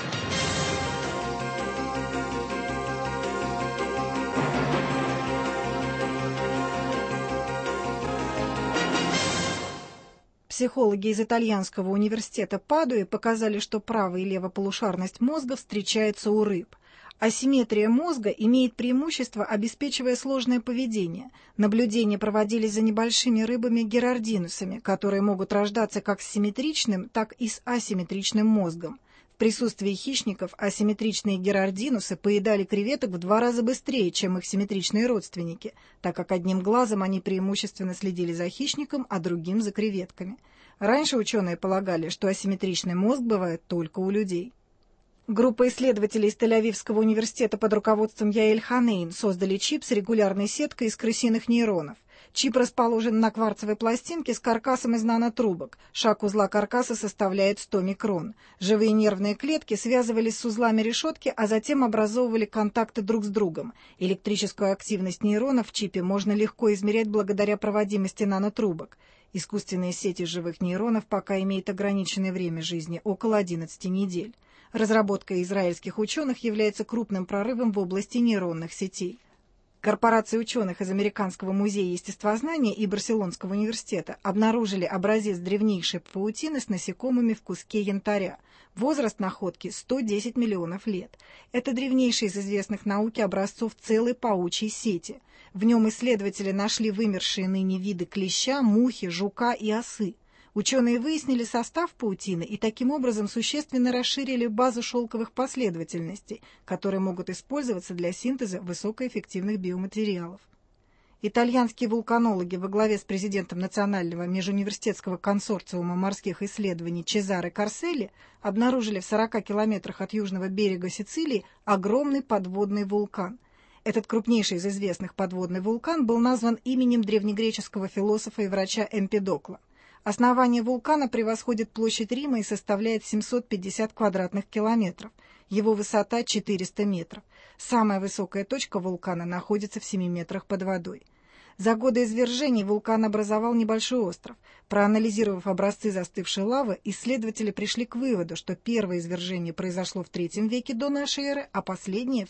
Психологи из итальянского университета Падуи показали, что право- и левополушарность мозга встречается у рыб. Асимметрия мозга имеет преимущество, обеспечивая сложное поведение. Наблюдения проводились за небольшими рыбами-герардинусами, которые могут рождаться как с симметричным, так и с асимметричным мозгом. В присутствии хищников асимметричные герардинусы поедали креветок в 2 раза быстрее, чем их симметричные родственники, так как одним глазом они преимущественно следили за хищником, а другим за креветками. Раньше ученые полагали, что асимметричный мозг бывает только у людей. Группа исследователей из Тель-Авивского университета под руководством Яэль Ханейн создали чип с регулярной сеткой из крысиных нейронов. Чип расположен на кварцевой пластинке с каркасом из нанотрубок. Шаг узла каркаса составляет 100 микрон. Живые нервные клетки связывались с узлами решетки, а затем образовывали контакты друг с другом. Электрическую активность нейронов в чипе можно легко измерять благодаря проводимости нанотрубок. Искусственные сети живых нейронов пока имеют ограниченное время жизни – около 11 недель. Разработка израильских ученых является крупным прорывом в области нейронных сетей. Корпорации ученых из Американского музея естествознания и Барселонского университета обнаружили образец древнейшей паутины с насекомыми в куске янтаря. Возраст находки – 110 миллионов лет. Это древнейший из известных науке образцов целой паучьей сети. В нем исследователи нашли вымершие ныне виды клеща, мухи, жука и осы. Ученые выяснили состав паутины и таким образом существенно расширили базу шелковых последовательностей, которые могут использоваться для синтеза высокоэффективных биоматериалов. Итальянские вулканологи во главе с президентом Национального межуниверситетского консорциума морских исследований Чезаре Корселли обнаружили в 40 километрах от южного берега Сицилии огромный подводный вулкан. Этот крупнейший из известных подводный вулкан был назван именем древнегреческого философа и врача Эмпидокла. Основание вулкана превосходит площадь Рима и составляет 750 квадратных километров. Его высота 400 метров. Самая высокая точка вулкана находится в 7 метрах под водой. За годы извержений вулкан образовал небольшой остров. Проанализировав образцы застывшей лавы, исследователи пришли к выводу, что первое извержение произошло в III веке до нашей эры, а последнее в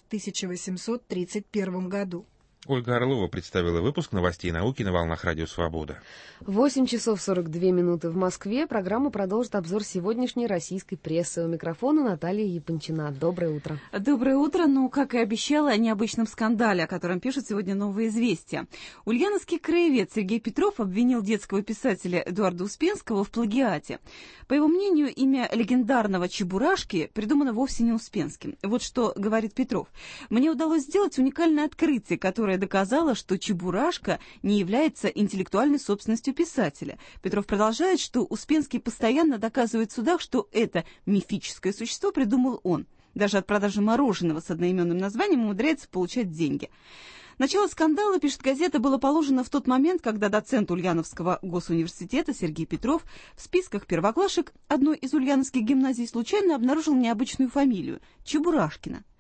1831 году. Ольга Орлова представила выпуск новостей науки на волнах Радио Свобода. 8 часов 42 минуты в Москве. Программа продолжит обзор сегодняшней российской прессы. У микрофона Наталья Япончина. Доброе утро. Доброе утро. Ну, как и обещала, о необычном скандале, о котором пишут сегодня «Новые известия». Ульяновский краевед Сергей Петров обвинил детского писателя Эдуарда Успенского в плагиате. По его мнению, имя легендарного Чебурашки придумано вовсе не Успенским. Вот что говорит Петров. «Мне удалось сделать уникальное открытие, которое доказало, что Чебурашка не является интеллектуальной собственностью писателя». Петров продолжает, что Успенский постоянно доказывает в судах, что это мифическое существо придумал он. Даже от продажи мороженого с одноименным названием умудряется получать деньги. Начало скандала, пишет газета, было положено в тот момент, когда доцент Ульяновского госуниверситета Сергей Петров в списках первоклашек одной из ульяновских гимназий случайно обнаружил необычную фамилию – Чебурашкина.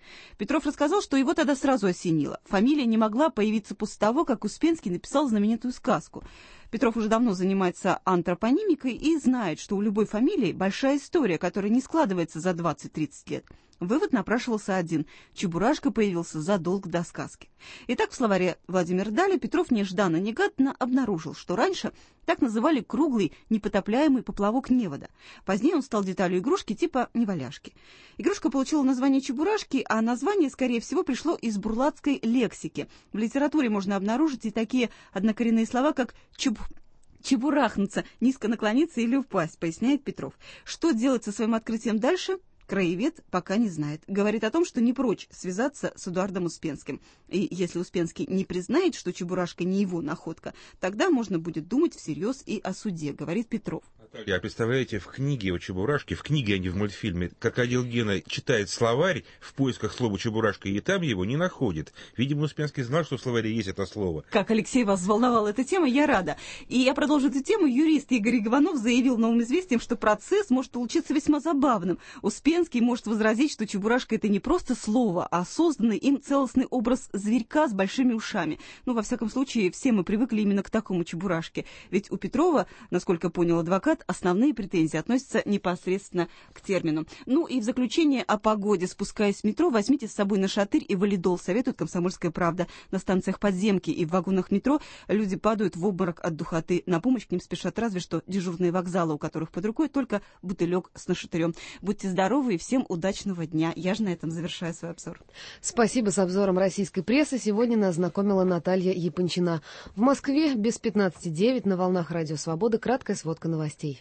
Петров рассказал, что его тогда сразу осенило. Фамилия не могла появиться после того, как Успенский написал знаменитую сказку. Петров уже давно занимается антропонимикой и знает, что у любой фамилии большая история, которая не складывается за 20-30 лет. Вывод напрашивался один. Чебурашка появился задолго до сказки. Итак, в словаре Владимира Даля Петров нежданно-негаданно обнаружил, что раньше так называли круглый, непотопляемый поплавок невода. Позднее он стал деталью игрушки типа неваляшки. Игрушка получила название чебурашки, а название, скорее всего, пришло из бурлацкой лексики. В литературе можно обнаружить и такие однокоренные слова, как чебурахнуться, низко наклониться или упасть, поясняет Петров. Что делать со своим открытием дальше? Краевед пока не знает. Говорит о том, что не прочь связаться с Эдуардом Успенским. И если Успенский не признает, что Чебурашка не его находка, тогда можно будет думать всерьез и о суде, говорит Петров. А представляете, в книге о Чебурашке, в книге, а не в мультфильме, крокодил Гена читает словарь в поисках слова Чебурашка, и там его не находит. Видимо, Успенский знал, что в словаре есть это слово. Как Алексей вас взволновала эта тема, я рада. И я продолжу эту тему. Юрист Игорь Иванов заявил Новым Известиям, что процесс может получиться весьма забавным. Успенский может возразить, что Чебурашка — это не просто слово, а созданный им целостный образ зверька с большими ушами. Ну, во всяком случае, все мы привыкли именно к такому Чебурашке. Ведь у Петрова, насколько понял адвокат, основные претензии относятся непосредственно к термину. Ну и в заключение о погоде. Спускаясь в метро, возьмите с собой нашатырь и валидол, советует «Комсомольская правда». На станциях подземки и в вагонах метро люди падают в обморок от духоты. На помощь к ним спешат разве что дежурные вокзалы, у которых под рукой только бутылек с нашатырем. Будьте здоровы и всем удачного дня. Я же на этом завершаю свой обзор. Спасибо. С обзором российской прессы сегодня нас знакомила Наталья Япончина. В Москве без 15:09 на волнах Радио Свобода краткая сводка новостей.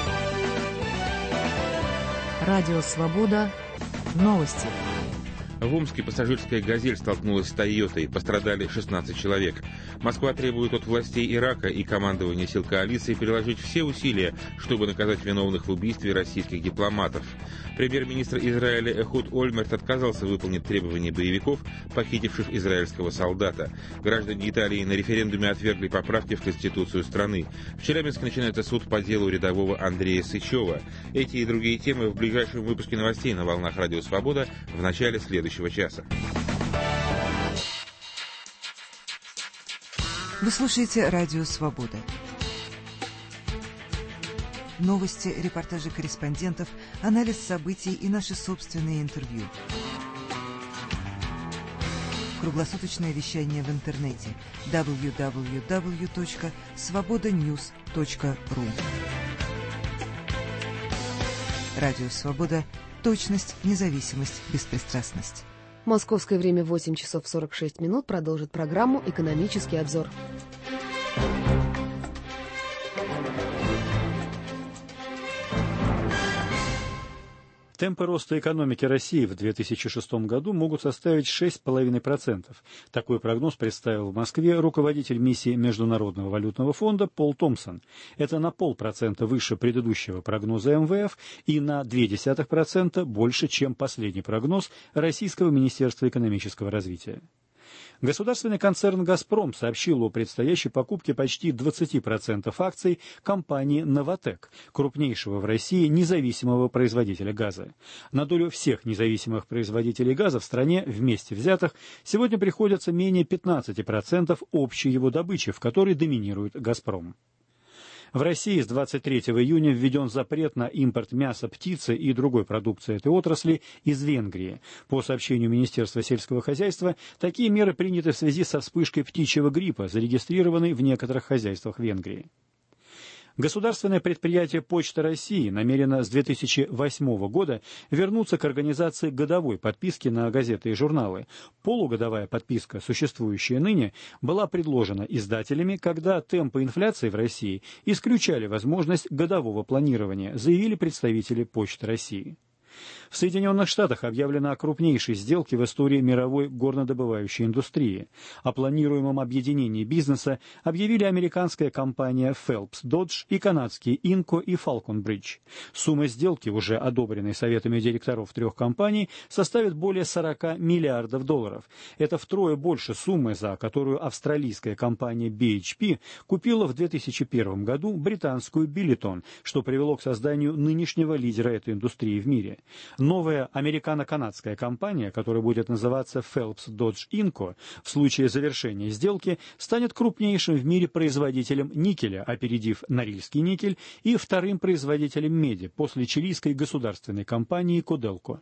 Радио Свобода. Новости. В Омске пассажирская «Газель» столкнулась с «Тойотой». Пострадали 16 человек. Москва требует от властей Ирака и командования сил коалиции приложить все усилия, чтобы наказать виновных в убийстве российских дипломатов. Премьер-министр Израиля Эхуд Ольмерт отказался выполнить требования боевиков, похитивших израильского солдата. Граждане Италии на референдуме отвергли поправки в Конституцию страны. В Челябинске начинается суд по делу рядового Андрея Сычева. Эти и другие темы в ближайшем выпуске новостей на волнах Радио Свобода в начале следующего часа. Вы слушаете Радио Свобода. Новости, репортажи корреспондентов, анализ событий и наши собственные интервью. Круглосуточное вещание в интернете www.svobodanews.ru. Радио Свобода. Точность, независимость, беспристрастность. Московское время 8 часов 46 минут. Продолжит программу «Экономический обзор». Темпы роста экономики России в 2006 году могут составить 6,5%. Такой прогноз представил в Москве руководитель миссии Международного валютного фонда Пол Томпсон. Это на 0,5% выше предыдущего прогноза МВФ и на 0,2% больше, чем последний прогноз Российского Министерства экономического развития. Государственный концерн «Газпром» сообщил о предстоящей покупке почти 20% акций компании «Новатэк», крупнейшего в России независимого производителя газа. На долю всех независимых производителей газа в стране вместе взятых сегодня приходится менее 15% общей его добычи, в которой доминирует «Газпром». В России с 23 июня введен запрет на импорт мяса, птицы и другой продукции этой отрасли из Венгрии. По сообщению Министерства сельского хозяйства, такие меры приняты в связи со вспышкой птичьего гриппа, зарегистрированной в некоторых хозяйствах Венгрии. Государственное предприятие «Почта России» намерено с 2008 года вернуться к организации годовой подписки на газеты и журналы. Полугодовая подписка, существующая ныне, была предложена издателями, когда темпы инфляции в России исключали возможность годового планирования, заявили представители «Почты России». В Соединенных Штатах объявлено о крупнейшей сделке в истории мировой горнодобывающей индустрии. О планируемом объединении бизнеса объявили американская компания Phelps Dodge и канадские Inco и Falconbridge. Сумма сделки, уже одобренной советами директоров трех компаний, составит более 40 миллиардов долларов. Это втрое больше суммы, за которую австралийская компания BHP купила в 2001 году британскую Billiton, что привело к созданию нынешнего лидера этой индустрии в мире. Новая американо-канадская компания, которая будет называться Phelps Dodge Inco, в случае завершения сделки станет крупнейшим в мире производителем никеля, опередив Норильский никель, и вторым производителем меди после чилийской государственной компании Codelco.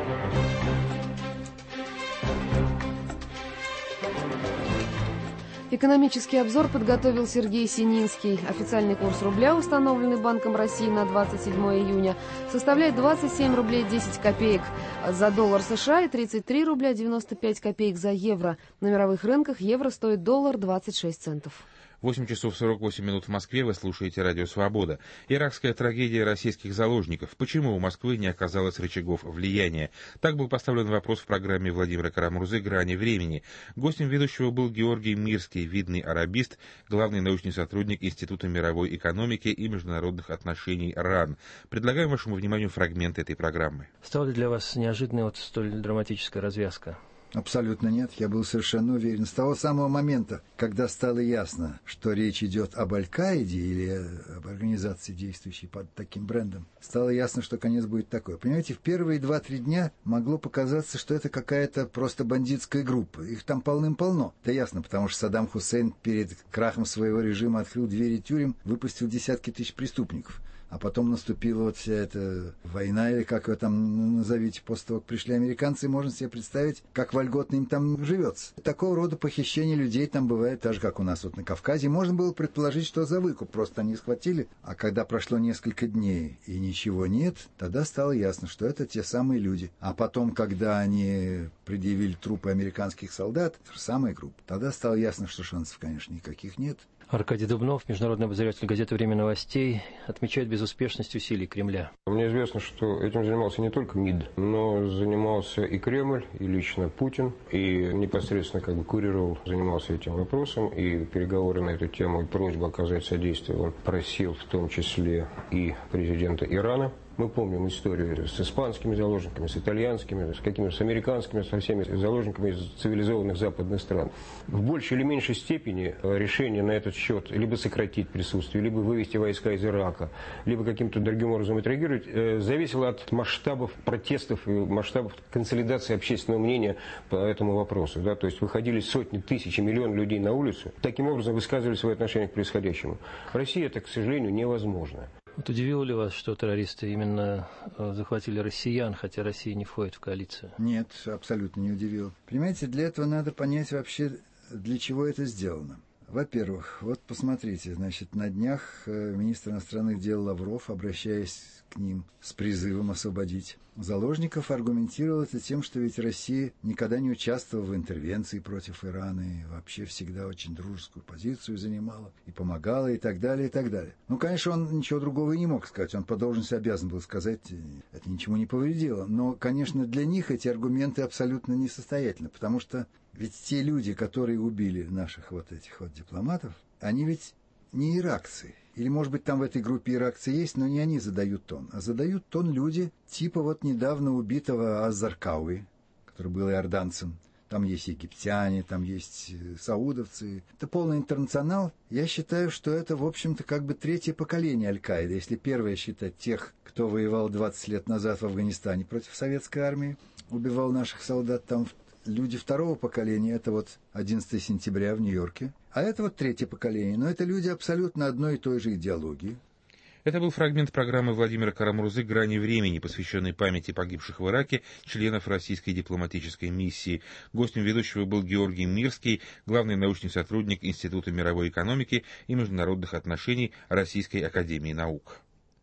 Экономический обзор подготовил Сергей Сининский. Официальный курс рубля, установленный Банком России на 27 июня, составляет 27 рублей 10 копеек за доллар США и 33 рубля 95 копеек за евро. На мировых рынках евро стоит доллар 26 центов. 8 часов 48 минут в Москве. Вы слушаете радио «Свобода». Иракская трагедия российских заложников. Почему у Москвы не оказалось рычагов влияния? Так был поставлен вопрос в программе Владимира Карамурзы «Грани времени». Гостем ведущего был Георгий Мирский, видный арабист, главный научный сотрудник Института мировой экономики и международных отношений РАН. Предлагаем вашему вниманию фрагмент этой программы. Стала ли для вас неожиданной столь драматическая развязка? Абсолютно нет. Я был совершенно уверен. С того самого момента, когда стало ясно, что речь идет об Аль-Каиде или об организации, действующей под таким брендом, стало ясно, что конец будет такой. Понимаете, в первые 2-3 дня могло показаться, что это какая-то просто бандитская группа. Их там полным-полно. Это ясно, потому что Саддам Хусейн перед крахом своего режима открыл двери тюрем, выпустил десятки тысяч преступников. А потом наступила вот вся эта война, или как ее там назовите, после того, как пришли американцы, и можно себе представить, как вольготно им там живется. Такого рода похищение людей там бывает, так же, как у нас вот на Кавказе. Можно было предположить, что за выкуп, просто они схватили. А когда прошло несколько дней и ничего нет, тогда стало ясно, что это те самые люди. А потом, когда они предъявили трупы американских солдат, та же самая группа, тогда стало ясно, что шансов, конечно, никаких нет. Аркадий Дубнов, международный обозреватель газеты «Время новостей», отмечает безуспешность усилий Кремля. Мне известно, что этим занимался не только МИД, но занимался и Кремль, и лично Путин, и непосредственно курировал, занимался этим вопросом, и переговоры на эту тему, и просьбу оказать содействие он просил в том числе и президента Ирана. Мы помним историю с испанскими заложниками, с итальянскими, с американскими, со всеми заложниками из цивилизованных западных стран. В большей или меньшей степени решение на этот счет либо сократить присутствие, либо вывести войска из Ирака, либо каким-то другим образом отреагировать, зависело от масштабов протестов и масштабов консолидации общественного мнения по этому вопросу. Да? То есть выходили сотни, тысячи, миллионы людей на улицу, таким образом высказывали свое отношение к происходящему. В России это, к сожалению, невозможно. Вот удивило ли вас, что террористы именно захватили россиян, хотя Россия не входит в коалицию? Нет, абсолютно не удивило. Понимаете, для этого надо понять вообще, для чего это сделано. Во-первых, вот посмотрите, значит, на днях министр иностранных дел Лавров, обращаясь к ним с призывом освободить заложников, аргументировал это тем, что ведь Россия никогда не участвовала в интервенции против Ирана и вообще всегда очень дружескую позицию занимала и помогала и так далее, и так далее. Ну, конечно, он ничего другого и не мог сказать, он по должности обязан был сказать, это ничего не повредило. Но, конечно, для них эти аргументы абсолютно несостоятельны, потому что ведь те люди, которые убили наших вот этих вот дипломатов, они ведь не иракцы. Или, может быть, там в этой группе иракцы есть, но не они задают тон. А задают тон люди типа вот недавно убитого Аз-Заркауи, который был иорданцем. Там есть египтяне, там есть саудовцы. Это полный интернационал. Я считаю, что это, в общем-то, как бы третье поколение Аль-Каиды. Если первое считать тех, кто воевал 20 лет назад в Афганистане против советской армии, убивал наших солдат там. Люди второго поколения, это вот 11 сентября в Нью-Йорке. А это вот третье поколение, но это люди абсолютно одной и той же идеологии. Это был фрагмент программы Владимира Карамурзы «Грани времени», посвященной памяти погибших в Ираке членов российской дипломатической миссии. Гостем ведущего был Георгий Мирский, главный научный сотрудник Института мировой экономики и международных отношений Российской академии наук.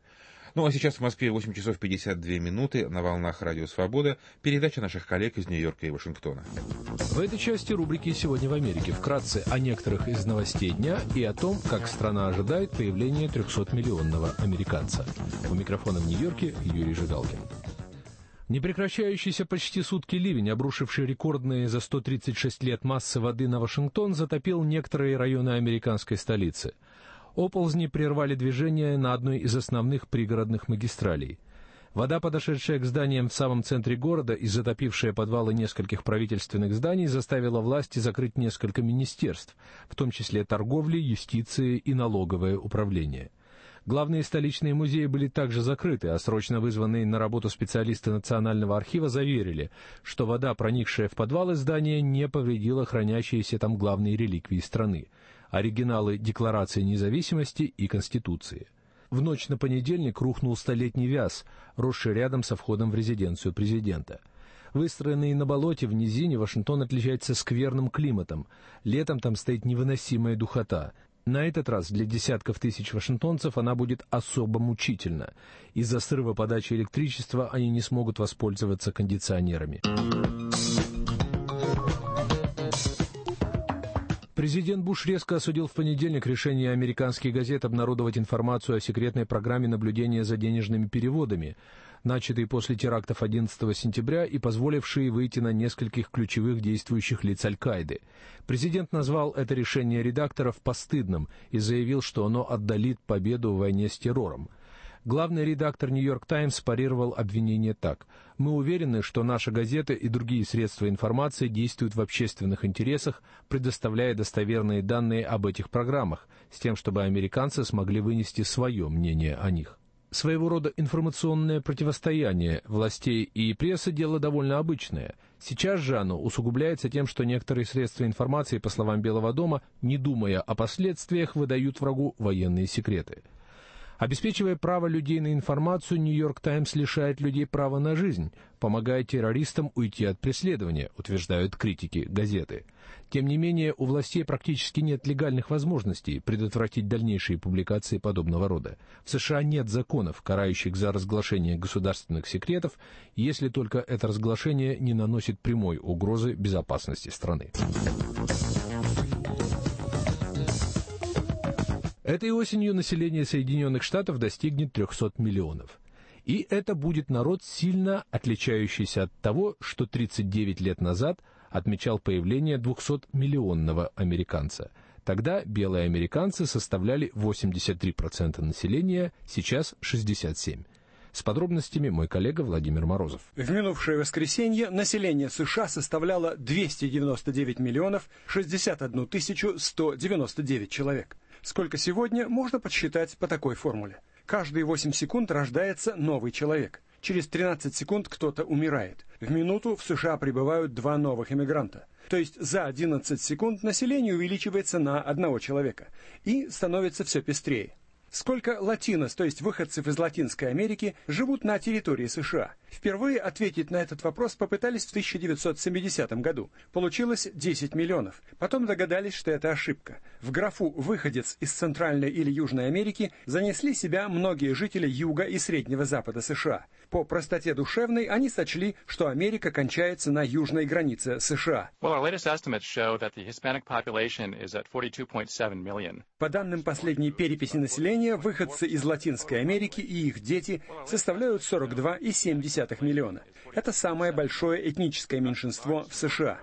Ну а сейчас в Москве 8 часов 52 минуты на волнах Радио Свобода. Передача наших коллег из Нью-Йорка и Вашингтона. В этой части рубрики «Сегодня в Америке» вкратце о некоторых из новостей дня и о том, как страна ожидает появления 300-миллионного американца. У микрофона в Нью-Йорке Юрий Жигалкин. Непрекращающийся почти сутки ливень, обрушивший рекордные за 136 лет массы воды на Вашингтон, затопил некоторые районы американской столицы. Оползни прервали движение на одной из основных пригородных магистралей. Вода, подошедшая к зданиям в самом центре города и затопившая подвалы нескольких правительственных зданий, заставила власти закрыть несколько министерств, в том числе торговли, юстиции и налоговое управление. Главные столичные музеи были также закрыты, а срочно вызванные на работу специалисты Национального архива заверили, что вода, проникшая в подвалы здания, не повредила хранящиеся там главные реликвии страны — оригиналы Декларации независимости и Конституции. В ночь на понедельник рухнул столетний вяз, росший рядом со входом в резиденцию президента. Выстроенный на болоте в низине, Вашингтон отличается скверным климатом. Летом там стоит невыносимая духота. На этот раз для десятков тысяч вашингтонцев она будет особо мучительна. Из-за срыва подачи электричества они не смогут воспользоваться кондиционерами. Президент Буш резко осудил в понедельник решение американских газет обнародовать информацию о секретной программе наблюдения за денежными переводами, начатой после терактов 11 сентября и позволившей выйти на нескольких ключевых действующих лиц Аль-Каиды. Президент назвал это решение редакторов постыдным и заявил, что оно отдалит победу в войне с террором. Главный редактор «Нью-Йорк Таймс» парировал обвинение так: «Мы уверены, что наша газета и другие средства информации действуют в общественных интересах, предоставляя достоверные данные об этих программах, с тем, чтобы американцы смогли вынести свое мнение о них». Своего рода информационное противостояние властей и прессы — дело довольно обычное. Сейчас же оно усугубляется тем, что некоторые средства информации, по словам Белого дома, не думая о последствиях, выдают врагу военные секреты. Обеспечивая право людей на информацию, «Нью-Йорк Таймс» лишает людей права на жизнь, помогая террористам уйти от преследования, утверждают критики газеты. Тем не менее, у властей практически нет легальных возможностей предотвратить дальнейшие публикации подобного рода. В США нет законов, карающих за разглашение государственных секретов, если только это разглашение не наносит прямой угрозы безопасности страны. Этой осенью население Соединенных Штатов достигнет 300 миллионов. И это будет народ, сильно отличающийся от того, что 39 лет назад отмечал появление 200-миллионного американца. Тогда белые американцы составляли 83% населения, сейчас 67%. С подробностями мой коллега Владимир Морозов. В минувшее воскресенье население США составляло 299 миллионов 61 тысячу 199 человек. Сколько сегодня, можно подсчитать по такой формуле. Каждые 8 секунд рождается новый человек. Через 13 секунд кто-то умирает. В минуту в США прибывают 2 новых иммигранта. То есть за 11 секунд население увеличивается на 1 человека и становится все пестрее. Сколько латинос, то есть выходцев из Латинской Америки, живут на территории США? Впервые ответить на этот вопрос попытались в 1970 году. Получилось 10 миллионов. Потом догадались, что это ошибка. В графу «выходец из Центральной или Южной Америки» занесли себя многие жители Юга и Среднего Запада США. По простоте душевной они сочли, что Америка кончается на южной границе США. По данным последней переписи населения, выходцы из Латинской Америки и их дети составляют 42,7 миллиона. Это самое большое этническое меньшинство в США.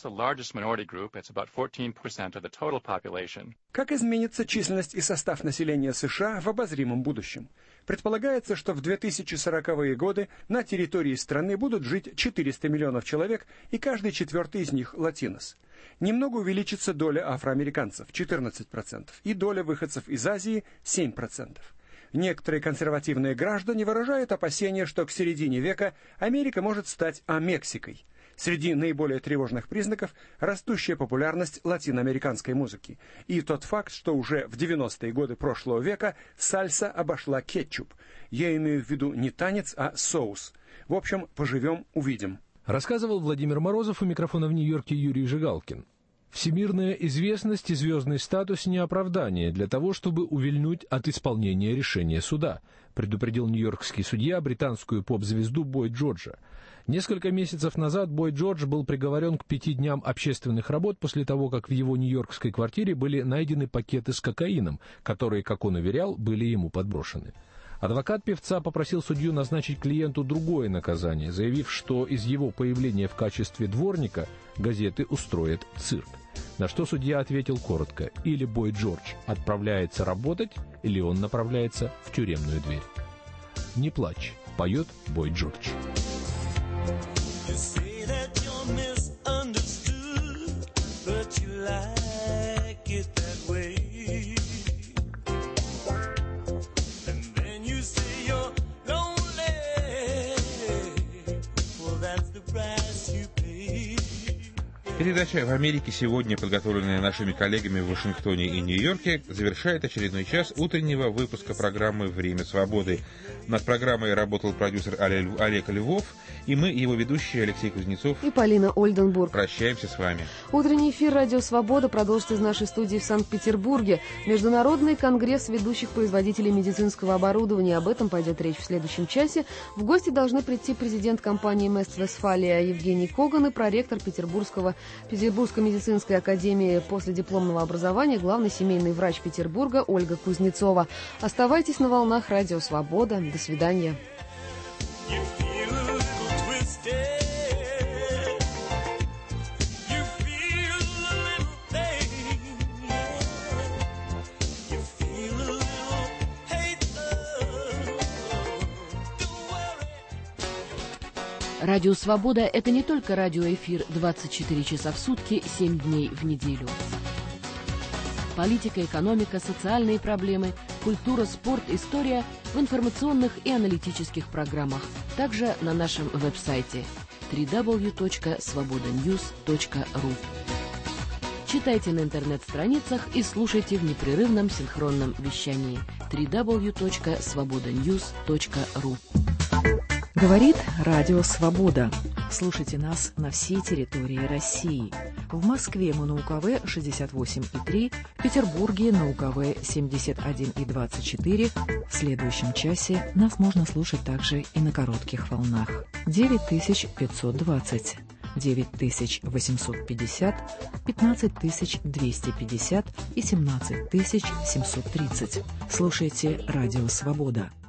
Как изменится численность и состав населения США в обозримом будущем? Предполагается, что в 2040-е годы на территории страны будут жить 400 миллионов человек, и каждый 4-й из них латинос. Немного увеличится доля афроамериканцев – 14%, и доля выходцев из Азии – 7%. Некоторые консервативные граждане выражают опасения, что к середине века Америка может стать Амексикой. Среди наиболее тревожных признаков – растущая популярность латиноамериканской музыки и тот факт, что уже в 90-е годы прошлого века сальса обошла кетчуп. Я имею в виду не танец, а соус. В общем, поживем – увидим. Рассказывал Владимир Морозов, у микрофона в Нью-Йорке Юрий Жигалкин. Всемирная известность и звездный статус не оправдание для того, чтобы увильнуть от исполнения решения суда, предупредил нью-йоркский судья британскую поп-звезду Бой Джорджа. Несколько месяцев назад Бой Джордж был приговорен к 5 дням общественных работ после того, как в его нью-йоркской квартире были найдены пакеты с кокаином, которые, как он уверял, были ему подброшены. Адвокат певца попросил судью назначить клиенту другое наказание, заявив, что из его появления в качестве дворника газеты устроят цирк. На что судья ответил коротко: или Бой Джордж отправляется работать, или он направляется в тюремную дверь. «Не плачь», поет Бой Джордж. Передача «В Америке сегодня», подготовленная нашими коллегами в Вашингтоне и Нью-Йорке, завершает очередной час утреннего выпуска программы «Время свободы». Над программой работал продюсер Олег Львов, и мы, его ведущие Алексей Кузнецов и Полина Ольденбург. Прощаемся с вами. Утренний эфир «Радио Свобода» продолжится из нашей студии в Санкт-Петербурге. Международный конгресс ведущих производителей медицинского оборудования. Об этом пойдет речь в следующем часе. В гости должны прийти президент компании «Мест Вестфалия» Евгений Коган и проректор Петербургской медицинской академии последипломного образования, главный семейный врач Петербурга Ольга Кузнецова. Оставайтесь на волнах «Радио Свобода». До свидания. Радио «Свобода» — это не только радиоэфир 24 часа в сутки, 7 дней в неделю. Политика, экономика, социальные проблемы, культура, спорт, история в информационных и аналитических программах. Также на нашем веб-сайте www.svobodanews.ru. Читайте на интернет-страницах и слушайте в непрерывном синхронном вещании www.svobodanews.ru. Говорит Радио Свобода. Слушайте нас на всей территории России. В Москве мы на УКВ 68,3, в Петербурге на УКВ 71,24. В следующем часе нас можно слушать также и на коротких волнах. 9520, 9850, 15250 и 17730. Слушайте Радио Свобода.